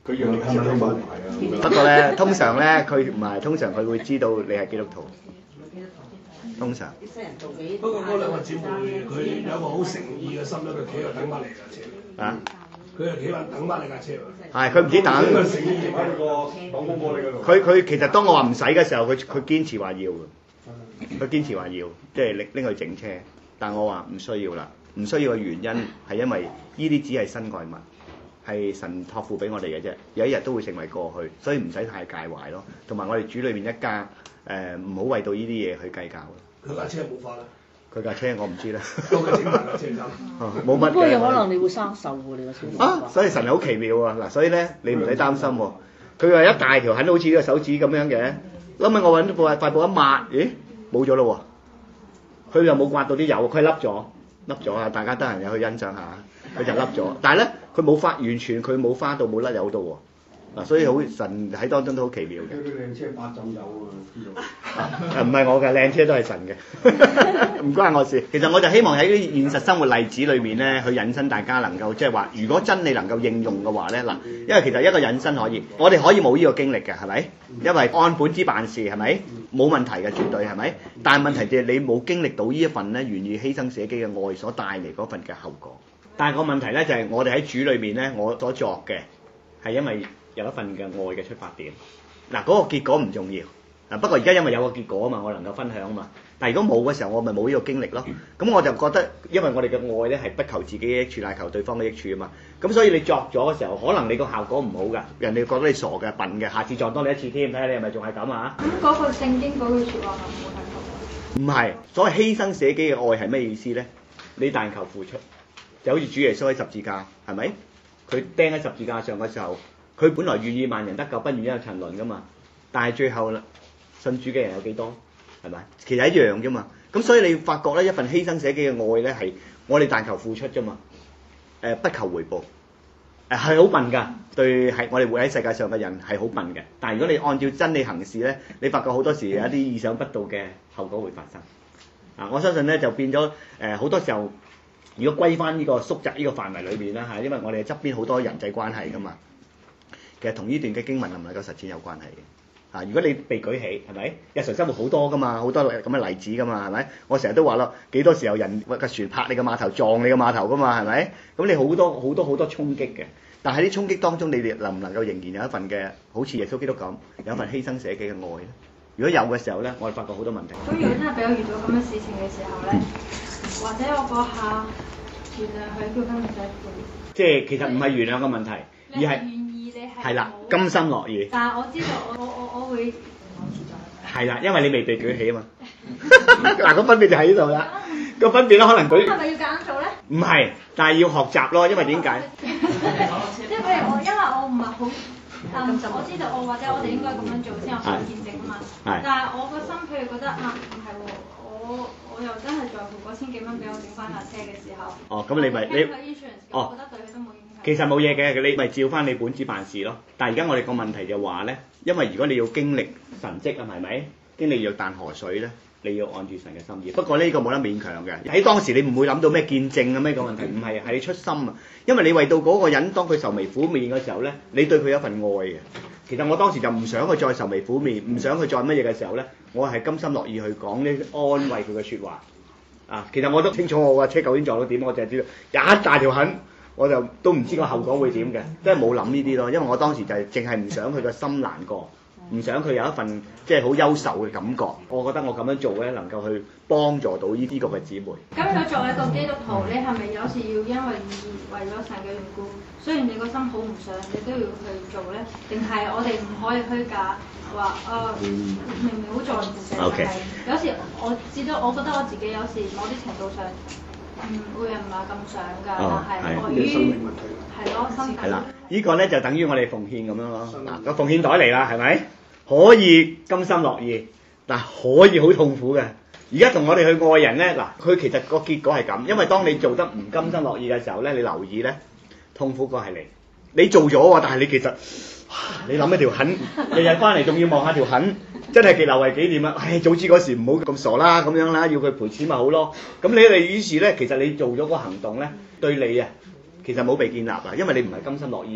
佢養你係咪都冇牌啊？ 不過咧，通常咧佢唔係，通常佢會知道你係基督徒。通常。 不過嗰兩個姊妹佢有個好誠意嘅心咧，佢企喺度等翻嚟架車。 啊！ 佢係企翻等翻你架車喎。 係，佢唔止等。 佢誠意喺你個擋風玻璃嗰度。 佢佢其實當我話唔使嘅時候，佢佢堅持話要嘅。佢堅持話要，即係拎拎去整車。但我話唔需要啦，唔需要嘅原因係因為呢啲只係身外物。係神託付俾我哋嘅啫，有一日都會成為過去，所以唔使太介懷咯。同埋我哋主裏面一家，誒唔好為到呢啲嘢去計較。 佢架車冇法啦。 佢架車我唔知啦。 都係整埋架車咁。 冇乜嘅。 不過有可能你會生鏽喎，你個小啊，所以神係好奇妙啊！嗱，所以咧你唔使擔心喎。佢話一大條痕好似呢個手指咁樣嘅，後尾我揾到塊塊布一抹，咦冇咗咯喎。佢又冇刮到啲油，佢係凹咗，凹咗啊！大家得閒又去欣賞下。佢就凹咗，但係咧佢冇花，完全佢冇花到冇甩油到喎。嗱，所以好神喺當中都好奇妙嘅。 佢啲靚車八浸油啊，知道？ 啊，唔係我嘅靚車都係神嘅，唔關我事。其實我就希望喺啲現實生活例子裏面咧，去引申大家能夠即係話，如果真理能夠應用嘅話咧，嗱，因為其實一個引申可以，我哋可以冇呢個經歷嘅，係咪？因為按本子辦事係咪？冇問題嘅，絕對係咪？但係問題就係你冇經歷到呢一份咧，願意犧牲捨己嘅愛所帶嚟嗰份嘅後果。但係個問題咧就係、是、我哋喺主裏面咧，我所作嘅係因為有一份嘅愛嘅出發點。嗱、那、嗰個結果唔重要。嗱不過而家因為有個結果啊嘛，我能夠分享啊嘛。但係如果冇嘅時候，我咪冇呢個經歷咯。咁我就覺得，因為我哋嘅愛咧係不求自己嘅益處，乃求對方嘅益處啊嘛。咁所以你作咗嘅時候，可能你個效果唔好㗎，人哋覺得你傻嘅、笨嘅，下次撞多你一次添，睇下你係咪仲係咁啊？ 咁嗰個聖經嗰句説話係冇喺度。 唔係，所謂犧牲捨己嘅愛係咩意思咧？你但求付出。就好似主耶穌喺十字架，係咪？佢釘喺十字架上嘅時候，佢本來願意萬人得救，不願意有沉淪噶嘛。但係最後啦，信主嘅人有幾多？係咪？其實一樣啫嘛。咁所以你發覺咧，一份犧牲捨己嘅愛咧，係我哋但求付出啫嘛。誒、呃，不求回報。誒、呃，係好笨㗎。對，係我哋活喺世界上嘅人係好笨嘅。但係如果你按照真理行事咧，你發覺好多時有一啲意想不到嘅後果會發生。啊，我相信咧就變咗誒好多時候。如果歸翻呢個縮窄呢個範圍裏邊啦嚇，因為我哋側邊好多人際關係噶嘛，其實同呢段嘅經文能唔能夠實踐有關係嘅嚇。如果你被舉起係咪？日常生活好多噶嘛，好多咁嘅例子噶嘛係咪？我成日都話咯，幾多時候人個船拍你個碼頭撞你個碼頭噶嘛係咪？咁你好多好多好多衝擊嘅，但係喺啲衝擊當中，你哋能唔能夠仍然有一份嘅好似耶穌基督咁，有一份犧牲捨己嘅愛咧？如果有嘅時候咧，我哋發覺好多問題。 咁如果真係俾我遇到咁嘅事情嘅時候咧，或者我嗰下原諒佢，叫佢唔使賠。 即係其實唔係原諒嘅問題，而係願意你係係啦，甘心樂意。 但係我知道我我我我會係啦，因為你未被舉起啊嘛。嗱，個分別就喺呢度啦。個分別咧，可能佢係咪要夾硬做咧？ 唔係，但係要學習咯，因為點解？ 即係譬如我，因為我唔係好。嗯，我知道我或者我哋應該咁樣做先有好見證啊嘛。係。但係我個心譬如覺得啊，唔係喎，我我又真係在乎嗰千幾蚊俾我整翻架車嘅時候。哦，咁你咪你。哦。我覺得對佢都冇影響。其實冇嘢嘅，你咪照翻你本子辦事咯。但係而家我哋個問題就話咧，因為如果你要經歷神蹟啊，係咪？經歷約旦河水咧，你要按住神嘅心意。不過呢個冇得勉強嘅。喺當時你唔會諗到咩見證啊咩個問題，唔係係你出心啊。因為你為到嗰個人，當佢愁眉苦面嘅時候咧，你對佢有一份愛嘅。其實我當時就唔想佢再愁眉苦面，唔想佢再乜嘢嘅時候咧，我係甘心樂意去講呢安慰佢嘅説話。啊，其實我都清楚我架車究竟撞到點，我就係知道有一大條痕，我就都唔知個後果會點嘅，即係冇諗呢啲咯。因為我當時就係淨係唔想佢個心難過。唔想佢有一份即係好憂愁嘅感覺，我覺得我咁樣做咧，能夠去幫助到呢啲個嘅姊妹。 咁如果作為一個基督徒，你係咪有時要因為為咗神嘅緣故，雖然你個心好唔想，你都要去做咧？定係我哋唔可以虛假話啊？明明好在乎嘅，但係有時我知道，我覺得我自己有時某啲程度上，嗯，會唔係咁想㗎，但係礙於係咯心態。係啦， 呢個咧就等於我哋奉獻咁樣咯。嗱，個奉獻袋嚟啦，係咪？可以甘心樂意，但可以好痛苦嘅。而家同我哋去愛人咧，嗱，佢其實個結果係咁，因為當你做得唔甘心樂意嘅時候咧，你留意咧，痛苦個係你。你做咗喎，但係你其實，你諗一條痕，日日翻嚟仲要望下條痕，真係極留為紀念啊！唉，早知嗰時唔好咁傻啦，咁樣啦，要佢賠錢咪好咯。咁你哋於是咧，其實你做咗個行動咧，對你啊，其實冇被建立啊，因為你唔係甘心樂意啊嘛。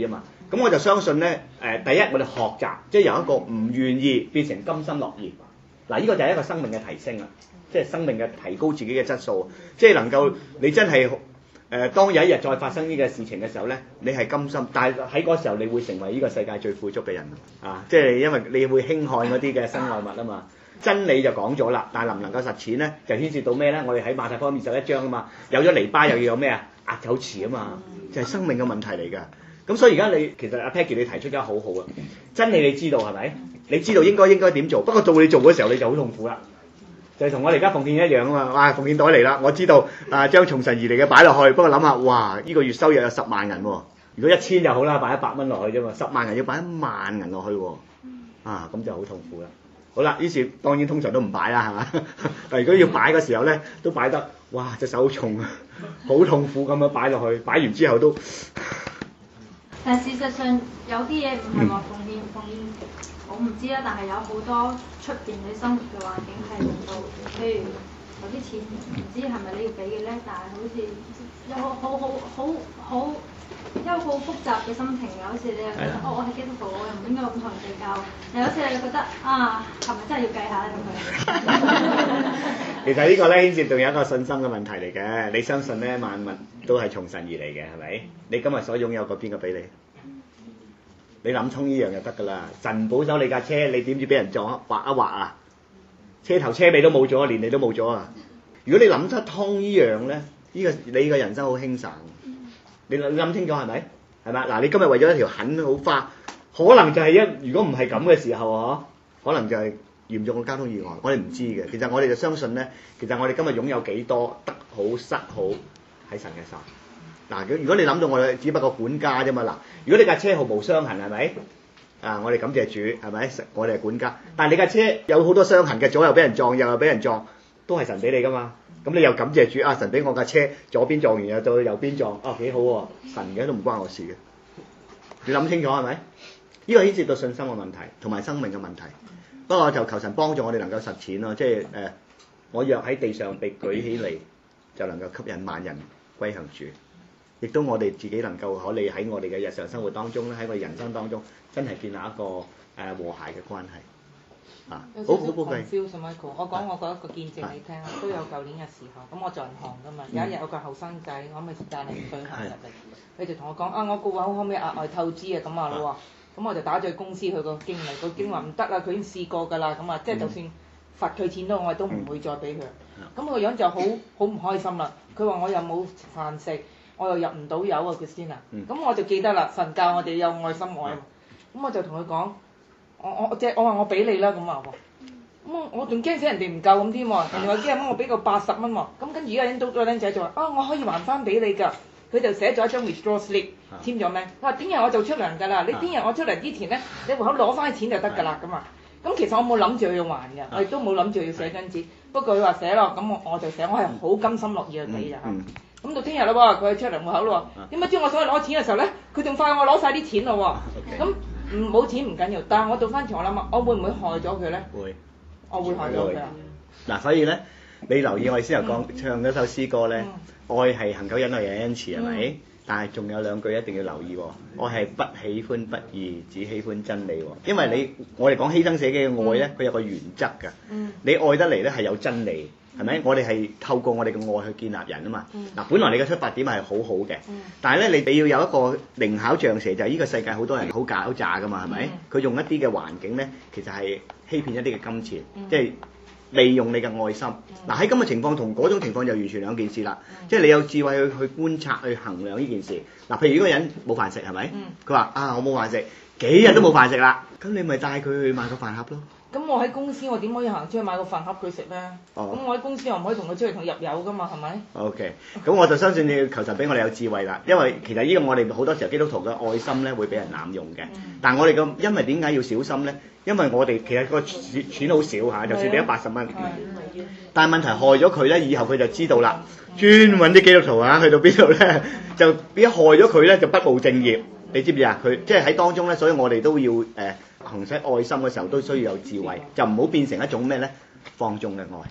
咁我就相信咧，誒第一我哋學習，即係由一個唔願意變成甘心樂意。嗱，呢個就係一個生命嘅提升啦，即係生命嘅提高自己嘅質素，即係能夠你真係誒、呃，當有一日再發生呢個事情嘅時候咧，你係甘心，但係喺嗰時候你會成為呢個世界最富足嘅人啊！即係因為你會輕看嗰啲嘅身外物啊嘛。真理就講咗啦，但係能唔能夠實踐咧，就牽涉到咩咧？我哋喺馬太福音二十一章啊嘛，有咗籬笆又要有咩啊？壓酒池啊嘛，就係、是、生命嘅問題嚟㗎。咁所以而家你其實阿 Peggy 你提出得好好啊，真理你知道係咪？你知道應該應該點做，不過到你做嘅時候你就好痛苦啦。就係、是、同我哋而家奉獻一樣啊嘛，哇！奉獻袋嚟啦，我知道啊，將從神而嚟嘅擺落去，不過諗下，哇！呢、這個月收入有十萬銀喎，如果一千就好啦，擺一百蚊落去啫嘛，十萬銀要擺一萬銀落去喎，啊咁就好痛苦啦。好啦，於是當然通常都唔擺啦，係嘛？但如果要擺嘅時候咧，都擺得，哇！隻手好重啊，好痛苦咁樣擺落去，擺完之後都。 但事實上有啲嘢唔係話奉獻奉獻，我唔知啦。但係有好多出邊你生活嘅環境係令到，譬如有啲錢唔知係咪你要俾嘅咧，但係好似有好好好好好一個好複雜嘅心情嘅，好似你又覺得哦，我係基督徒，我又唔應該咁同人計較。又好似你又覺得啊，係咪真係要計下咧咁樣？ 其實呢個咧牽涉到有一個信心嘅問題嚟嘅。你相信咧萬物都係從神而嚟嘅，係咪？你今日所擁有個邊個俾你？你諗通呢樣就得㗎啦。神保守你架車，你點知俾人撞劃一劃啊？車頭車尾都冇咗，連你都冇咗啊！如果你諗得通呢樣咧，呢個你嘅人生好輕省。你諗清楚係咪？係咪？嗱，你今日為咗一條很好花，可能就係一如果唔係咁嘅時候啊，可能就係嚴重嘅交通意外。我哋唔知嘅。其實我哋就相信咧，其實我哋今日擁有幾多得好失好喺神嘅手。嗱，如果你諗到我哋只不過管家啫嘛。嗱，如果你架車毫無傷痕係咪？啊，我哋感謝主係咪？我哋係管家。但係你架車有好多傷痕嘅，左右俾人撞，右又俾人撞，都係神俾你㗎嘛。咁你又感謝主啊！神俾我架車左邊撞完又到右邊撞，啊幾好喎！神嘅都唔關我事嘅。你諗清楚係咪？呢個牽涉到信心嘅問題同埋生命嘅問題。不過我就求神幫助我哋能夠實踐咯，即係誒、呃，我若喺地上被舉起嚟，就能夠吸引萬人歸向主。亦都我哋自己能夠可以喺我哋嘅日常生活當中咧，喺我哋人生當中，真係建立一個誒、呃、和諧嘅關係。啊，好好寶貴。 Michael，我講我嗰一個見證你聽啦，都有舊年嘅時候，咁我在銀行噶嘛，有一日有個後生仔，我咪帶你去行入嚟，佢就同我講啊，我個戶口可唔可以額外透支啊？咁話咯喎，咁我就打咗去公司佢個經理，個經理話唔得啦，佢已經試過㗎啦，咁啊，即係就算罰佢錢都我都唔會再俾佢。咁佢個樣就好好唔開心啦，佢話我又冇飯食，我又入唔到油啊，佢先啊，咁我就記得啦，神教我哋有愛心愛，咁我就同佢講。我我即係我話我俾你啦咁話喎，咁我仲驚死人哋唔夠咁添喎，人哋話幾廿蚊我俾個八十蚊喎，咁跟住而家引到個僆仔就話啊我可以還翻俾你㗎，佢就寫咗一張 withdraw slip 簽咗名，我話聽日我就出糧㗎啦，你聽日我出嚟之前咧，你戶口攞翻錢就得㗎啦咁啊，咁其實我冇諗住要還嘅，我亦都冇諗住要寫張紙，不過佢話寫咯，咁我我就寫，我係好甘心樂意去俾咋嚇，咁到聽日啦喎，佢出糧戶口咯喎，點解知我想去攞錢嘅時候咧，佢仲快我攞晒啲錢咯喎，咁。唔冇錢唔緊要，但係我倒翻轉我諗啊，我會唔會害咗佢咧？會，我會害咗佢啊！ 嗱，所以咧，你留意我哋先頭講唱嗰首詩歌咧，嗯、愛係恒久忍耐又恩慈係咪？嗯、但係仲有兩句一定要留意喎，我係不喜歡不義，只喜歡真理喎。因為你我哋講犧牲捨己嘅愛咧，佢有個原則㗎。嗯、你愛得嚟咧係有真理。係咪？我哋係透過我哋嘅愛去建立人啊嘛。嗱、嗯，本來你嘅出發點係好好嘅，嗯、但係咧你你要有一個靈巧像蛇，就係、是、呢個世界好多人好狡詐噶嘛，係咪？佢、嗯、用一啲嘅環境咧，其實係欺騙一啲嘅金錢，嗯、即係利用你嘅愛心。嗱喺咁嘅情況同嗰種情況就完全兩件事啦。嗯、即係你有智慧去去觀察去衡量呢件事。嗱，譬如呢個人冇飯食係咪？佢話、嗯、啊我冇飯食，幾日都冇飯食啦，咁你咪帶佢去買個飯盒咯。 咁我喺公司我點可以行出去買個飯盒佢食咧？咁、哦、我喺公司我唔可以同佢出去同入油噶嘛，係咪 ？OK， 咁我就相信你要求神俾我哋有智慧啦，因為其實呢個我哋好多時候基督徒嘅愛心咧會俾人濫用嘅。嗯、但係我哋嘅因為點解要小心咧？因為我哋其實個錢好少嚇，就算俾咗八十蚊，嗯、但係問題害咗佢咧，以後佢就知道啦，專揾啲基督徒啊去到邊度咧，就變咗害咗佢咧就不務正業，你知唔知啊？佢即係喺當中咧，所以我哋都要誒。呃行使愛心嘅時候都需要有智慧，就唔好變成一種咩咧放縱嘅愛。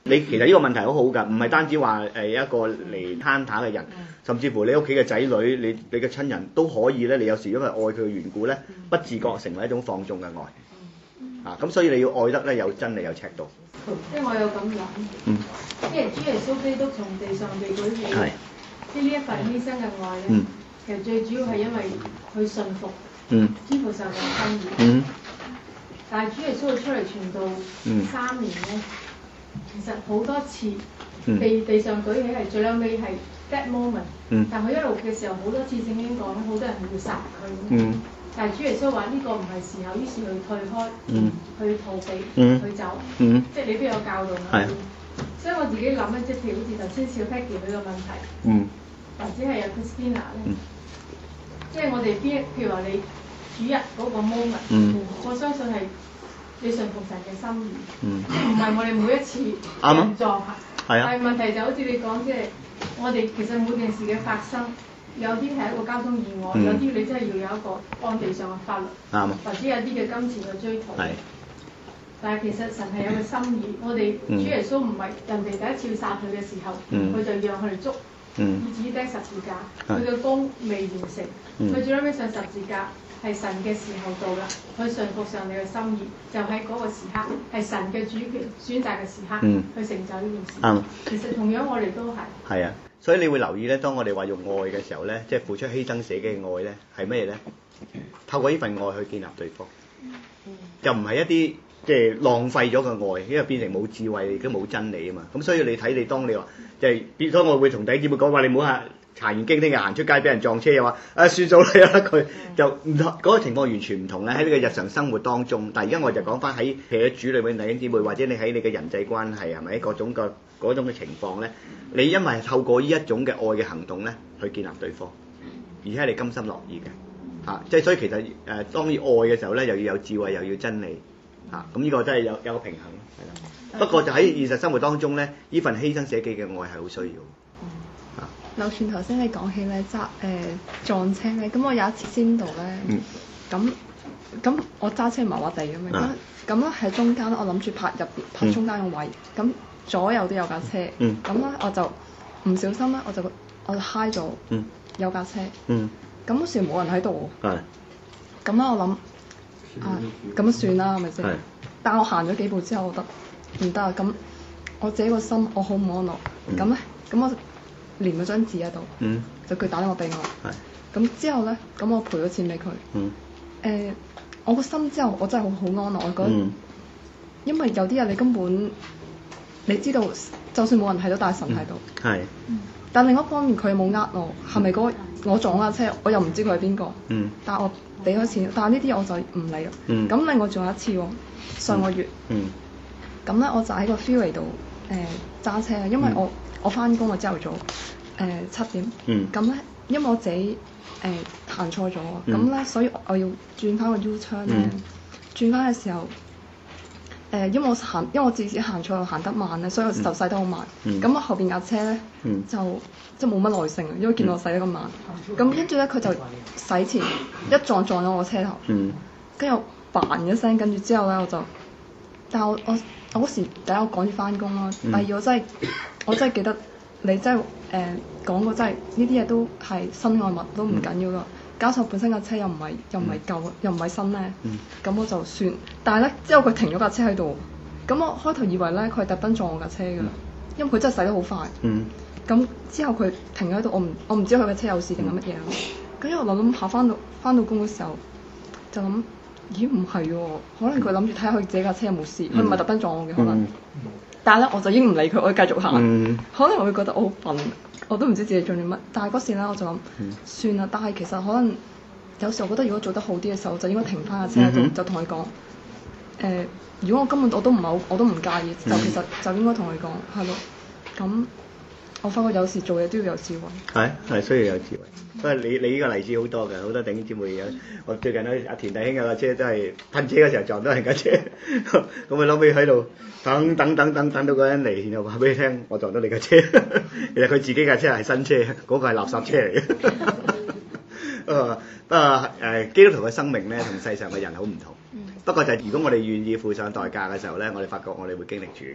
你其實呢個問題好好㗎，唔係單止話誒一個嚟攤攤嘅人，甚至乎你屋企嘅仔女、你你嘅親人都可以咧。你有時因為愛佢嘅緣故咧，不自覺成為一種放縱嘅愛。啊，咁所以你要愛得咧有真理有尺度。 即係我有咁諗， 嗯， 即係主耶穌基督從地上被舉起， 係即係呢一份犧牲嘅愛咧， 嗯其實最主要係因為佢信服嗯天父上嘅心意。 嗯但係主耶穌佢出嚟傳道嗯三年咧，其實好多次嗯地地上舉起係最後尾係 that moment， 嗯但佢一路嘅時候好多次聖經講咧，好多人係要殺佢。 嗯但係主耶穌話呢個唔係時候，於是佢退開， 嗯去逃避， 嗯去走， 嗯即係你都有教導我。 係所以我自己諗咧，即係譬如好似頭先小 Peggy 佢個問題， 嗯或者係有 Christina 咧， 嗯即係我哋邊譬如話你主日嗰個 moment，、 嗯、 我相信係你順服神嘅心意， 嗯、 即係唔係我哋每一次啱人撞下。 係啊。 但係問題就好似你講，即係我哋其實每件事嘅發生，有啲係一個交通意外， 嗯、 有啲你真係要有一個按地上嘅法律， 啱或者有啲嘅金錢嘅追討。 係。 但係其實神係有個心意，我哋主耶穌唔係人哋第一次要殺佢嘅時候，佢、嗯、就讓佢哋捉。 嗯、 以指釘十字架，佢嘅功未完成，佢、嗯、最後尾上十字架係神嘅時候到啦，佢順服上帝嘅心意，就喺嗰個時刻係神嘅主權選擇嘅時刻，嗯、去成就呢件事。 嗯、 其實同樣我哋都係。係啊，所以你會留意咧，當我哋話用愛嘅時候咧，即係付出犧牲捨己嘅愛咧，係乜嘢咧？透過呢份愛去建立對方，嗯、就唔係一啲。即係浪費咗個愛，因為變成冇智慧，亦都冇真理啊嘛。咁所以你睇你當你話，即係變咗我會同弟兄姊妹講話，你唔好嚇查完經聽日行出街俾人撞車又話，啊算數啦，由得佢就唔同嗰個情況完全唔同咧。喺呢個日常生活當中，但係而家我就講翻喺譬如主裏面弟兄姊妹，或者你喺你嘅人際關係係咪各種個嗰種嘅情況咧，你因為透過呢一種嘅愛嘅行動咧，去建立對方，而且你甘心樂意嘅嚇，即係所以其實誒、呃、當你愛嘅時候咧，又要有智慧，又要真理。啊，咁呢個真係有有個平衡，係啦。不過就喺現實生活當中咧，呢份犧牲捨己嘅愛係好需要。啊， 劉璇頭先你講起咧揸誒撞車咧，咁我有一次先到咧，咁咁我揸車麻麻地咁樣，咁咁咧喺中間咧，我諗住泊入邊泊中間個位，咁、嗯、左右都有架車，咁咧、嗯、我就唔小心咧，我就我就揩咗有架車，咁、嗯、嗰時冇人喺度喎，咁咧我諗。啊，咁算啦，係咪先？但我行咗幾步之後，我覺得唔得啊！咁我自己個心，我好唔安樂。咁咧、嗯，咁我連咗張紙喺度，嗯、就佢打電話俾我。咁之後咧，咁我賠咗錢俾佢。誒、嗯呃，我個心之後，我真係好好安樂。我覺得，嗯、因為有啲人你根本你知道，就算冇人睇到，但係神睇到。係、嗯。但另一方面，佢冇呃我，係咪嗰我撞架車，我又唔知佢係邊個。嗯。但係我。俾咗錢，但係呢啲我就唔理啦。咁、嗯、另外仲有一次喎，上個月，咁咧、嗯嗯、我就喺個 freeway 度誒揸車啊，因為我、嗯、我翻工啊朝頭早誒七點，咁咧、嗯、因為我自己誒、呃、行錯咗，咁咧、嗯、所以我要轉翻個 U turn 咧，嗯、轉翻嘅時候。誒，因為我行，因為我自己行錯，行得慢咧，所以我就駛得好慢。咁我、嗯、後邊架車咧、嗯、就即係冇乜耐性啊，因為見到我駛得咁慢。咁跟住咧，佢就駛前一撞撞咗我車頭，跟住我嘭一聲，跟住之後咧我就，但係我我我嗰時第一我趕住翻工啦，第二我真係我真係記得你真係誒講過真係呢啲嘢都係身外物都唔緊要噶。加上本身架車又唔係又唔係舊，嗯、又唔係新咧，咁、嗯、我就算。但係咧，之後佢停咗架車喺度，咁我開頭以為咧佢係特登撞我架車㗎啦，嗯、因為佢真係駛得好快。咁、嗯、之後佢停咗喺度，我唔我唔知佢嘅車有事定係乜嘢咯。咁因為我諗下翻到翻到工嘅時候，就諗咦唔係喎，可能佢諗住睇下佢自己架車有冇事，佢唔係特登撞我嘅可能。嗯、但係咧，我就已經唔理佢，我繼續行。嗯、可能我會覺得我好笨。我都唔知自己做啲乜，但係嗰時咧我就諗，嗯、算啦。但係其實可能有時候覺得如果做得好啲嘅時候，就應該停翻架車，嗯、哼就就同佢講，誒、呃，如果我根本我都唔係好，我都唔介意，嗯、就其實就應該同佢講，係咯。咁我發覺有時做嘢都要有智慧。係係需要有智慧。不過你你呢個例子好多嘅，好多弟兄姊妹有。我最近咧阿田弟兄有架車都係噴車嘅時候撞到人架車，咁佢諗起喺度等等等等等到嗰人嚟，然後話俾你聽，我撞到你架車。其實佢自己架車係新車，嗰、嗰個係垃圾車嚟嘅。不過不過誒，基督徒嘅生命咧同世上嘅人好唔同。不過就係如果我哋願意付上代價嘅時候咧，我哋發覺我哋會經歷住嘅。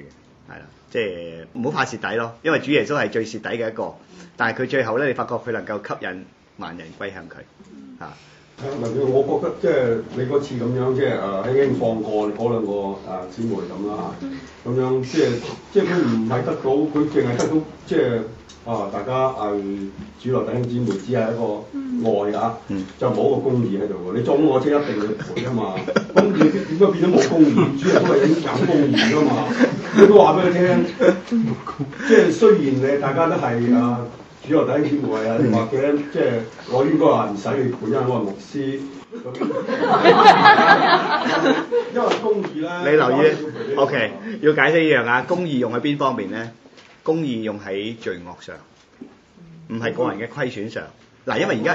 係啦，即係唔好怕蝕底咯，因為主耶穌係最蝕底嘅一個，但係佢最後咧，你發覺佢能夠吸引萬人歸向佢嚇。 係啊，文我覺得即係你嗰次咁樣，即係誒輕輕放過嗰兩個誒姊妹咁啦，咁樣即係即係佢唔係得到，佢淨係得到即係啊大家係主流弟兄姊妹，只係一個愛啊，嗯、就冇一個公義喺度喎。你撞到我車一定要賠啊嘛，咁你點解變咗冇公義？主要都係影有公義㗎嘛，我都話俾你聽，即係雖然你大家都係啊。主流弟兄姊妹啊，或者即係我應該話唔使你賠，因為我係牧師。因為公義咧， 你留意 ，OK， 要解釋一樣啊，公義用喺邊方面咧？公義用喺罪惡上，唔係個人嘅虧損上。嗱，因為而家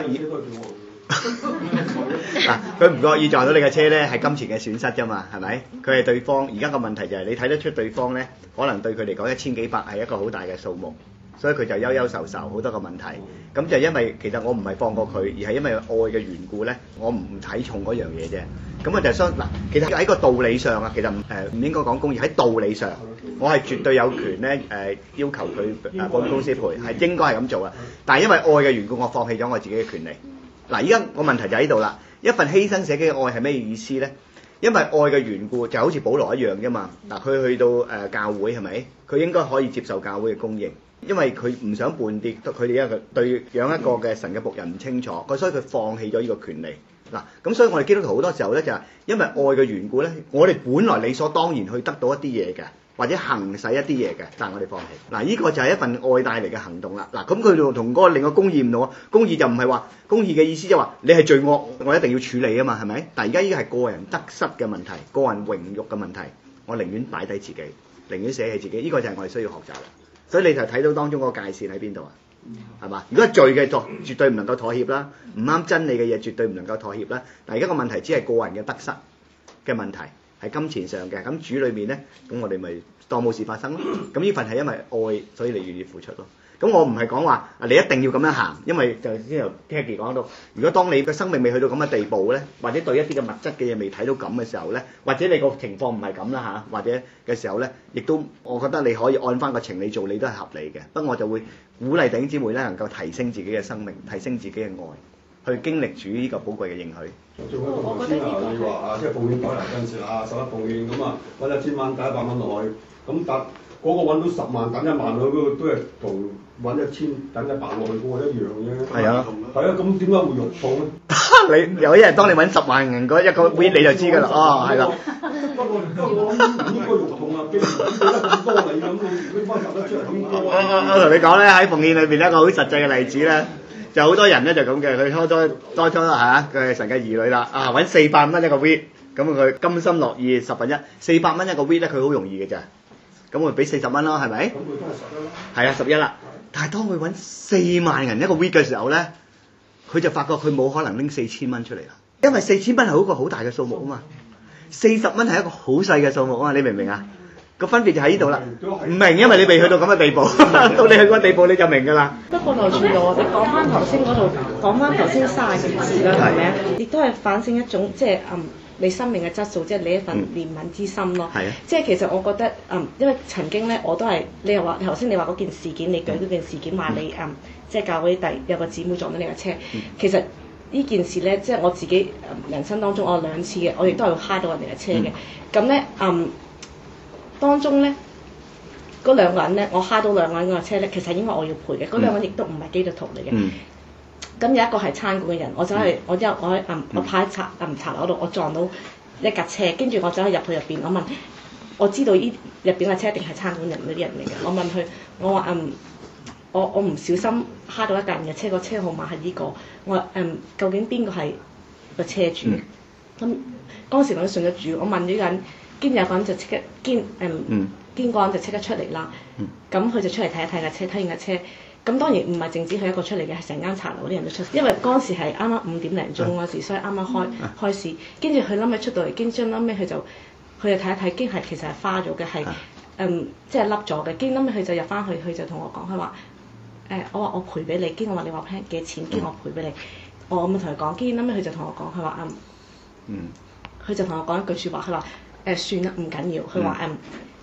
嗱，佢唔覺意撞到你嘅車咧，係金錢嘅損失啫嘛，係咪？佢係對方，而家個問題就係你睇得出對方咧，可能對佢嚟講一千幾百係一個好大嘅數目。所以佢就憂憂愁愁好多個問題，咁就因為其實我唔係放過佢，而係因為愛嘅緣故咧，我唔睇重嗰樣嘢啫。咁我就相嗱，其實喺個道理上啊，其實誒唔應該講公義，喺道理上，我係絕對有權咧誒、呃、要求佢誒保險公司賠，係應該係咁做啊。但係因為愛嘅緣故，我放棄咗我自己嘅權利。嗱，依家個問題就喺度啦，一份犧牲捨己嘅愛係咩意思咧？因為愛嘅緣故，就好似保羅一樣啫嘛。嗱，佢去到誒、呃、教會係咪？佢應該可以接受教會嘅供應。因為佢唔想絆跌，佢哋一個對養一個嘅神嘅僕人唔清楚，佢所以佢放棄咗呢個權利。嗱，咁所以我哋基督徒好多時候咧就係因為愛嘅緣故咧，我哋本來理所當然去得到一啲嘢嘅，或者行使一啲嘢嘅，但係我哋放棄。嗱，呢個就係一份愛帶嚟嘅行動啦。嗱，咁佢就同嗰個另一個公義唔同啊。公義就唔係話公義嘅意思，就話你係罪惡，我一定要處理啊嘛，係咪？但係而家呢個係個人得失嘅問題，個人榮辱嘅問題，我寧願擺低自己，寧願捨棄自己，呢個就係我哋需要學習啦。所以你就睇到當中嗰個界線喺邊度啊？係嘛？如果係罪嘅，作絕對唔能夠妥協啦；唔啱真理嘅嘢，絕對唔能夠妥協啦。但係而家個問題只係個人嘅得失嘅問題，係金錢上嘅。咁主裏面咧，咁我哋咪當冇事發生咯。咁呢份係因為愛，所以你願意付出咯。咁我唔係講話啊，你一定要咁樣行，因為就先由 Peggy 講到，如果當你嘅生命未去到咁嘅地步咧，或者對一啲嘅物質嘅嘢未睇到咁嘅時候咧，或者你個情況唔係咁啦嚇，或者嘅時候咧，亦都我覺得你可以按翻個情理做，你都係合理嘅。不過我就會鼓勵弟兄姊妹咧，能夠提升自己嘅生命，提升自己嘅愛，去經歷主呢個寶貴嘅應許。 仲有同頭先啊，你話啊，即係奉獻擺嚟嗰陣時啊，十一奉獻咁啊，揾一千蚊打一百蚊落去，咁但嗰個揾到十萬等一萬，佢嗰個都係同揾一千等一百落去嗰個一樣啫。係啊，係啊，咁點解會肉痛咧？ 你有一日當你揾十萬銀嗰一個 win 你就知㗎啦。哦，係啦。 不過不過我諗唔應該肉痛啊，既然俾得咁多你咁，你翻入得出嚟咁多。 我我我同你講咧，喺奉獻裏邊一個好實際嘅例子咧，就好多人咧就咁嘅，佢初初當初嚇佢係神嘅兒女啦，啊揾四百蚊一個 win，咁佢甘心樂意十分一，四百蚊一個 win 咧，佢好容易嘅咋。咁我俾四十蚊咯，係咪？咁佢都係十一啦。係啊，十一啦。但係當佢揾四萬銀一個 week 嘅時候咧，佢就發覺佢冇可能拎四千蚊出嚟啦。因為四千蚊係一個好大嘅數目啊嘛，四十蚊係一個好細嘅數目啊嘛，你明唔明啊？個分別就喺呢度啦。唔明，因為你未去到咁嘅地步，到你去嗰個地步你就明㗎啦。 不過劉傳道，我哋講翻頭先嗰度，講翻頭先卅件事啦，係咪啊？亦都係反省一種即係嗯。你生命嘅質素，即係你一份憐憫之心咯。係啊、嗯，即係其實我覺得，嗯，因為曾經咧，我都係你又話頭先你話嗰件事件，你舉嗰件事件話你嗯，即係教會第有個姊妹撞到你架車。嗯、其實呢件事咧，即係我自己人生當中我有兩次嘅，我亦都係揩到人哋架車嘅。咁咧、嗯，嗯，當中咧嗰兩個人咧，我揩到兩個人架車咧，其實應該我要賠嘅。嗰兩個人亦都唔係基督徒嚟嘅。嗯咁有一個係餐館嘅人，我走去，我之後我喺嗯我派喺茶嗯茶樓度，我撞到一架車，跟住我走去入去入邊，我問，我知道呢入邊嘅車一定係餐館人嗰啲人嚟嘅，我問佢，我話嗯，我我唔小心揩到一架人嘅車，個車號碼係呢個，我話嗯究竟邊個係個車主？咁當時我都信咗主，我問咗人，跟住有個人就即刻堅嗯堅個人就即刻出嚟啦，咁佢就出嚟睇一睇架車，睇完架車。咁當然唔係淨止佢一個出嚟嘅，係成間茶樓啲人都出。因為嗰時係啱啱五點零鐘嗰時，所以啱啱開開市。跟住佢冧尾出到嚟，跟住冧尾佢就佢就睇一睇，經係其實係花咗嘅，係嗯即係凹咗嘅。跟住冧尾佢就入翻去，佢就同我講，佢話誒我話我賠俾你，跟住我話你話聽幾錢，跟住我賠俾你。我咁樣同佢講，跟住冧尾佢就同我講，佢話嗯，佢就同我講一句説話，佢話誒算啦，唔緊要。佢話誒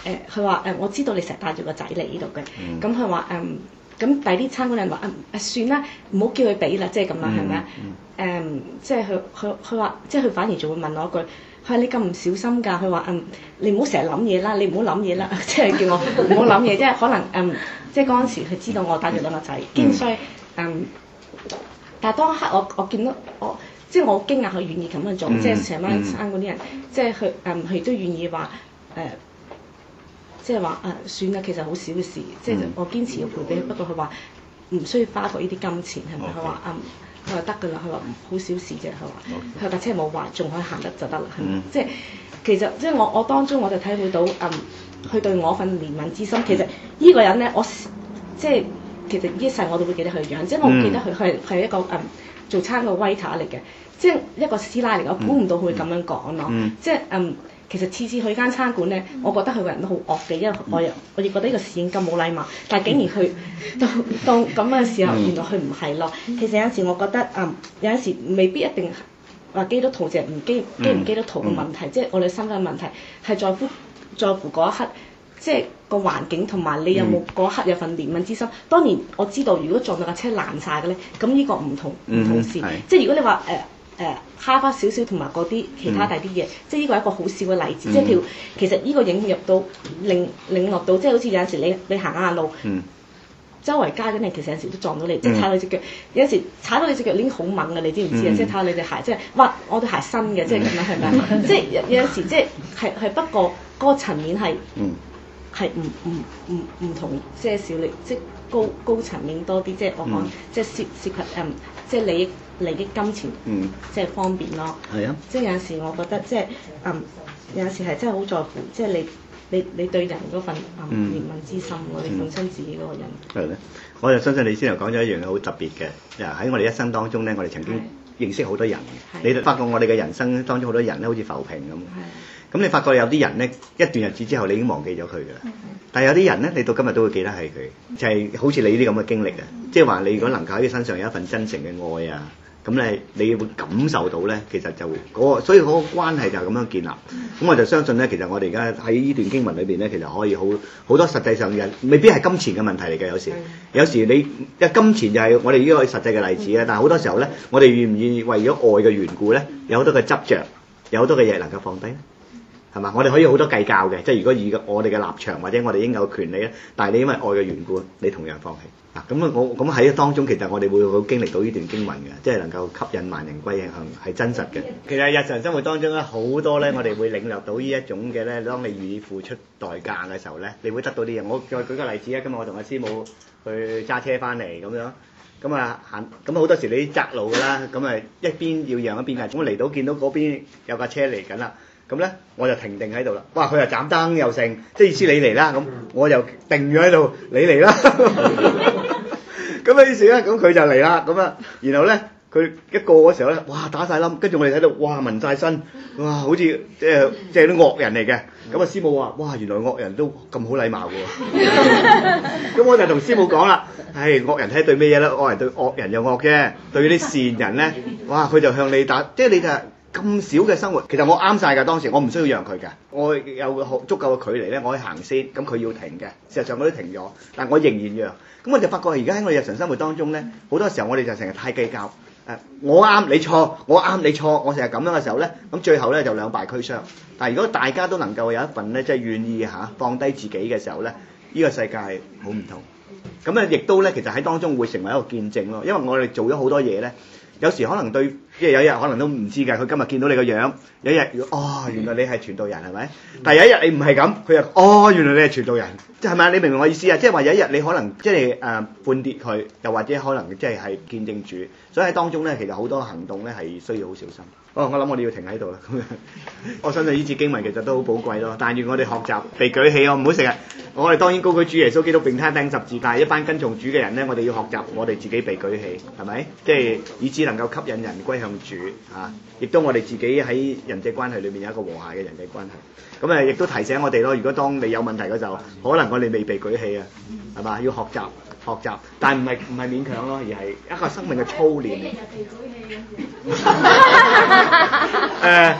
誒，佢話誒，我知道你成日帶住個仔嚟呢度嘅，咁佢話誒，咁第啲參觀人話誒算啦，唔好叫佢俾啦，即係咁啦，係咪啊？誒，即係佢佢佢話，即係佢反而就會問我一句，佢話你咁唔小心㗎，佢話嗯，你唔好成日諗嘢啦，你唔好諗嘢啦，即係叫我唔好諗嘢，即係可能嗯，即係嗰陣時佢知道我帶住兩個仔，兼所以嗯，但係當刻我我見到我。即係我好驚訝佢願意咁樣做，嗯、即係成班參觀啲人，嗯、即係佢誒佢都願意話誒、呃，即係話誒算啦，其實好少嘅事，嗯、即係我堅持要賠俾佢。不過佢話唔需要花費呢啲金錢係咪？佢話嗯，佢話得㗎啦，佢話好小事啫，佢話佢架車冇壞，仲可以行得就得啦，係咪？嗯、即係其實即係我我當中我就體會到嗯，佢對我份憐憫之心。其實呢個人咧，我即係其實呢一世我都會記得佢樣，即係我記得佢係係一個嗯做餐嘅 waiter 嚟嘅。即係一個師奶嚟，我估唔到佢會咁樣講咯。嗯、即係嗯，其實次次去間餐館咧，我覺得佢個人都好惡嘅，因為我又我亦覺得呢個侍應咁冇禮貌，但係竟然去到到咁嘅時候，原來佢唔係咯。其實有陣時我覺得嗯，有陣時未必一定話基督徒就係唔基基唔基督徒嘅問題，嗯、即係我哋身份嘅問題係在乎在乎嗰一刻，即係個環境同埋你有冇嗰一刻有份憐憫之心。當然我知道，如果撞到架車爛晒嘅咧，咁呢個唔同唔、嗯、同事。即係如果你話誒。呃誒蝦花少少同埋嗰啲其他第啲嘢，嗯、即係呢個係一個好少嘅例子。嗯、即係條其實呢個影入到領領落到，即係好似有陣時你你行下路，嗯、周圍街嗰啲人其實有陣時都撞到你，嗯、即係踩到你隻腳。有陣時踩到你隻腳已經好猛嘅，你知唔知啊？嗯、即係踩到你隻鞋，即係哇！我對鞋新嘅，即係咁樣係咪？即係有有陣時即係係係不過嗰個層面係係唔唔唔唔同，即係少利即係高高層面多啲。即係我講、嗯、即係涉涉及誒，即係利益。利益金錢，嗯、即係方便咯。係啊，即係有陣時我覺得即係嗯，有陣時係真係好在乎，即係你你你對人嗰份嗯憐憫之心喎，你本身自己嗰個人。係咧， 我就相信你先頭講咗一樣嘢好特別嘅，就喺我哋一生當中咧，我哋曾經認識好多人。你發覺我哋嘅人生當中好多人咧，好似浮萍咁。咁你發覺有啲人咧，一段日子之後你已經忘記咗佢㗎啦。但係有啲人咧，你到今日都會記得係佢，就係、是、好似你呢啲咁嘅經歷啊。即係話你如果能夠喺佢身上有一份真誠嘅愛啊。咁你你會感受到咧，其實就嗰、那個，所以嗰個關係就係咁樣建立。咁、嗯、我就相信咧，其實我哋而家喺呢段經文裏邊咧，其實可以好好多實際上嘅，未必係金錢嘅問題嚟嘅。有時，嗯、有時你一金錢就係我哋呢個實際嘅例子啊。但係好多時候咧，我哋願唔願意為咗愛嘅緣故咧，有好多嘅執着，有好多嘅嘢能夠放低咧，係嘛？我哋可以好多計較嘅，即係如果以我哋嘅立場或者我哋應有權利咧，但係你因為愛嘅緣故，你同樣放棄。嗱咁啊，我咁喺當中，其實我哋會好經歷到呢段經文嘅，即係能夠吸引萬人歸向，係真實嘅。其實日常生活當中咧，好多咧，我哋會領略到呢一種嘅咧，當你願意付出代價嘅時候咧，你會得到啲嘢。我再舉個例子啊，今日我同阿師母去揸車翻嚟咁樣，咁啊行，咁好多時你啲窄路㗎啦，咁啊一邊要讓一邊嘅，咁我嚟到見到嗰邊有架車嚟緊啦。咁咧我就停定喺度啦，哇！佢又斬燈又剩，即係意思你嚟啦，咁我就定咗喺度，你嚟啦。咁啊於是咧，咁佢就嚟啦，咁啊，然後咧佢一過嗰時候咧，哇打晒冧，跟住我哋睇到，哇紋晒身，哇好似即係即係啲惡人嚟嘅。咁啊師母話：哇原來惡人都咁好禮貌嘅喎。咁我就同師母講啦，唉惡人睇對咩嘢咧？惡人對惡人又惡啫，對啲善人咧，哇佢就向你打，即係你就係。咁少嘅生活，其實我啱晒㗎。當時我唔需要讓佢嘅，我有足夠嘅距離咧，我可以行先。咁佢要停嘅，事實上我都停咗，但我仍然讓。咁我就發覺而家喺我日常生活當中咧，好多時候我哋就成日太計較。誒，我啱你錯，我啱你錯，我成日咁樣嘅時候咧，咁最後咧就兩敗俱傷。但係如果大家都能夠有一份咧，即係願意嚇放低自己嘅時候咧，呢個世界好唔同。咁咧亦都咧，其實喺當中會成為一個見證咯。因為我哋做咗好多嘢咧。有時可能對，即係有一日可能都唔知㗎。佢今日見到你個樣，有一日哦，原來你係傳道人係咪？但係有一日你唔係咁，佢又哦，原來你係傳道人，即係咪？你明唔明我意思啊？即係話有一日你可能即係誒半跌佢，又或者可能即係係見證主，所以喺當中咧，其實好多行動咧係需要好小心。哦，我諗我哋要停喺度啦。咁樣，我相信呢節經文其實都好寶貴咯。但願我哋學習被舉起，我唔好成日。我哋當然高舉主耶穌基督並他釘十字架，一班跟從主嘅人咧，我哋要學習我哋自己被舉起，係咪？即係以致能夠吸引人歸向主啊！亦都我哋自己喺人際關係裏面有一個和諧嘅人際關係。咁誒，亦都提醒我哋咯。如果當你有問題嗰時候，可能我哋未被舉起啊，係嘛？要學習學習，但係唔係唔係勉強咯，而係一個生命嘅操練。誒、呃，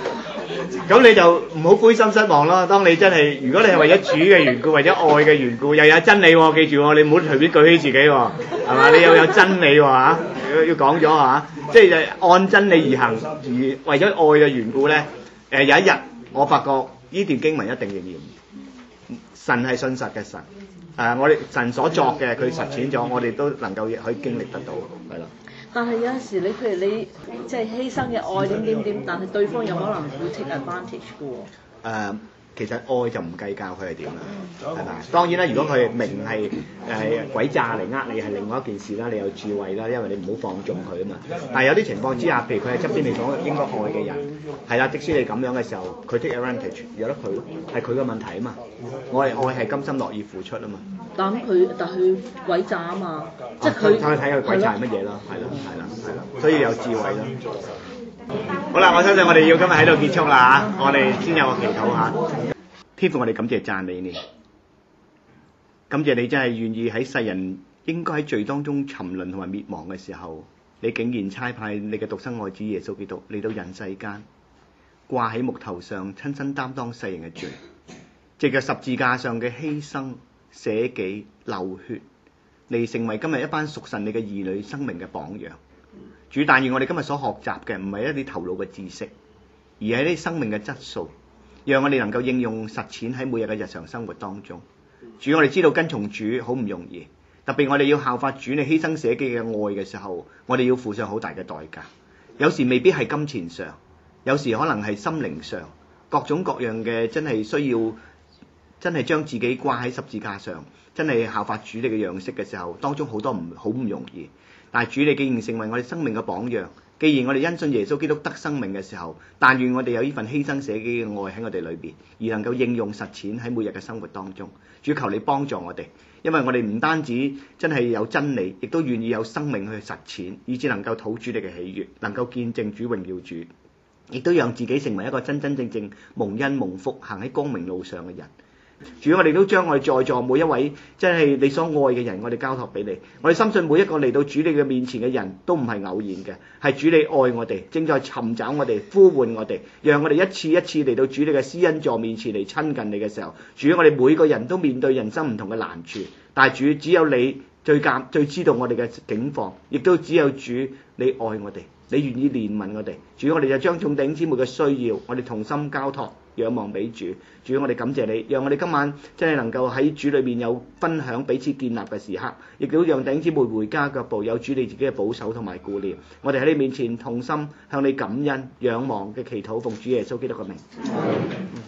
咁你就唔好灰心失望咯。當你真係，如果你係為咗主嘅緣故，為咗愛嘅緣故，又有真理喎，記住喎，你唔好隨便舉起自己喎，係嘛？你又有真理喎嚇，要要講咗嚇，即係按真理而行，而為咗愛嘅緣故咧，誒有一日我發覺呢段經文一定要驗。神係信實嘅神，誒、呃、我哋神所作嘅佢實踐咗，我哋都能夠可以經歷得到，係啦。 但係有陣時你譬如你即係犧牲嘅愛點點點，但係對方有可能會 take advantage 嘅喎。 呃其實愛就唔計較佢係點啦，係咪？當然啦，如果佢明係誒鬼詐嚟呃你係另外一件事啦，你有智慧啦，因為你唔好放縱佢啊嘛。但係有啲情況之下，譬如佢係側邊你所應該愛嘅人，係啦，即使你咁樣嘅時候，佢 take advantage 有得佢咯，係佢嘅問題啊嘛。我係愛係甘心樂意付出啊嘛。 但佢但佢鬼詐啊嘛，即係佢睇睇佢鬼詐係乜嘢咯，係啦係啦係啦，所以有智慧咯。好啦，我相信我哋要今日喺度結束啦嚇，我哋先有個祈禱嚇。天父，我哋感謝讚美你，感謝你真係願意喺世人應該喺罪當中沉淪同埋滅亡嘅時候，你竟然差派你嘅獨生愛子耶穌基督嚟到人世間，掛喺木頭上，親身擔當世人嘅罪，藉着十字架上嘅犧牲、捨己、流血，嚟成為今日一班屬神你嘅兒女生命嘅榜樣。主，但願我哋今日所學習嘅唔係一啲頭腦嘅知識，而係啲生命嘅質素，讓我哋能夠應用實踐喺每日嘅日常生活當中。主，我哋知道跟從主好唔容易，特別我哋要效法主你犧牲捨己嘅愛嘅時候，我哋要付上好大嘅代價。有時未必係金錢上，有時可能係心靈上，各種各樣嘅真係需要，真係將自己掛喺十字架上，真係效法主你嘅樣式嘅時候，當中好多唔好唔容易。但係主你既然成為我哋生命嘅榜樣，既然我哋因信耶穌基督得生命嘅時候，但願我哋有呢份犧牲捨己嘅愛喺我哋裏邊，而能夠應用實踐喺每日嘅生活當中。主，求你幫助我哋，因為我哋唔單止真係有真理，亦都願意有生命去實踐，以致能夠討主你嘅喜悅，能夠見證主榮耀主，亦都讓自己成為一個真真正正蒙恩蒙福行喺光明路上嘅人。主，我哋都將我哋在座每一位真係你所愛嘅人，我哋交託俾你。我哋深信每一個嚟到主你嘅面前嘅人都唔係偶然嘅，係主你愛我哋，正在尋找我哋，呼喚我哋，讓我哋一次一次嚟到主你嘅施恩座面前嚟親近你嘅時候。主，我哋每個人都面對人生唔同嘅難處，但係主只有你最鑒最知道我哋嘅境況，亦都只有主你愛我哋，你願意憐憫我哋。主，我哋就將眾弟兄姊妹嘅需要，我哋同心交託仰望俾主。主，我哋感謝你，讓我哋今晚真係能夠喺主裏面有分享彼此建立嘅時刻，亦都讓弟兄姊妹回家腳步有主你自己嘅保守同埋顧念。我哋喺你面前同心向你感恩仰望嘅祈禱，奉主耶穌基督嘅名。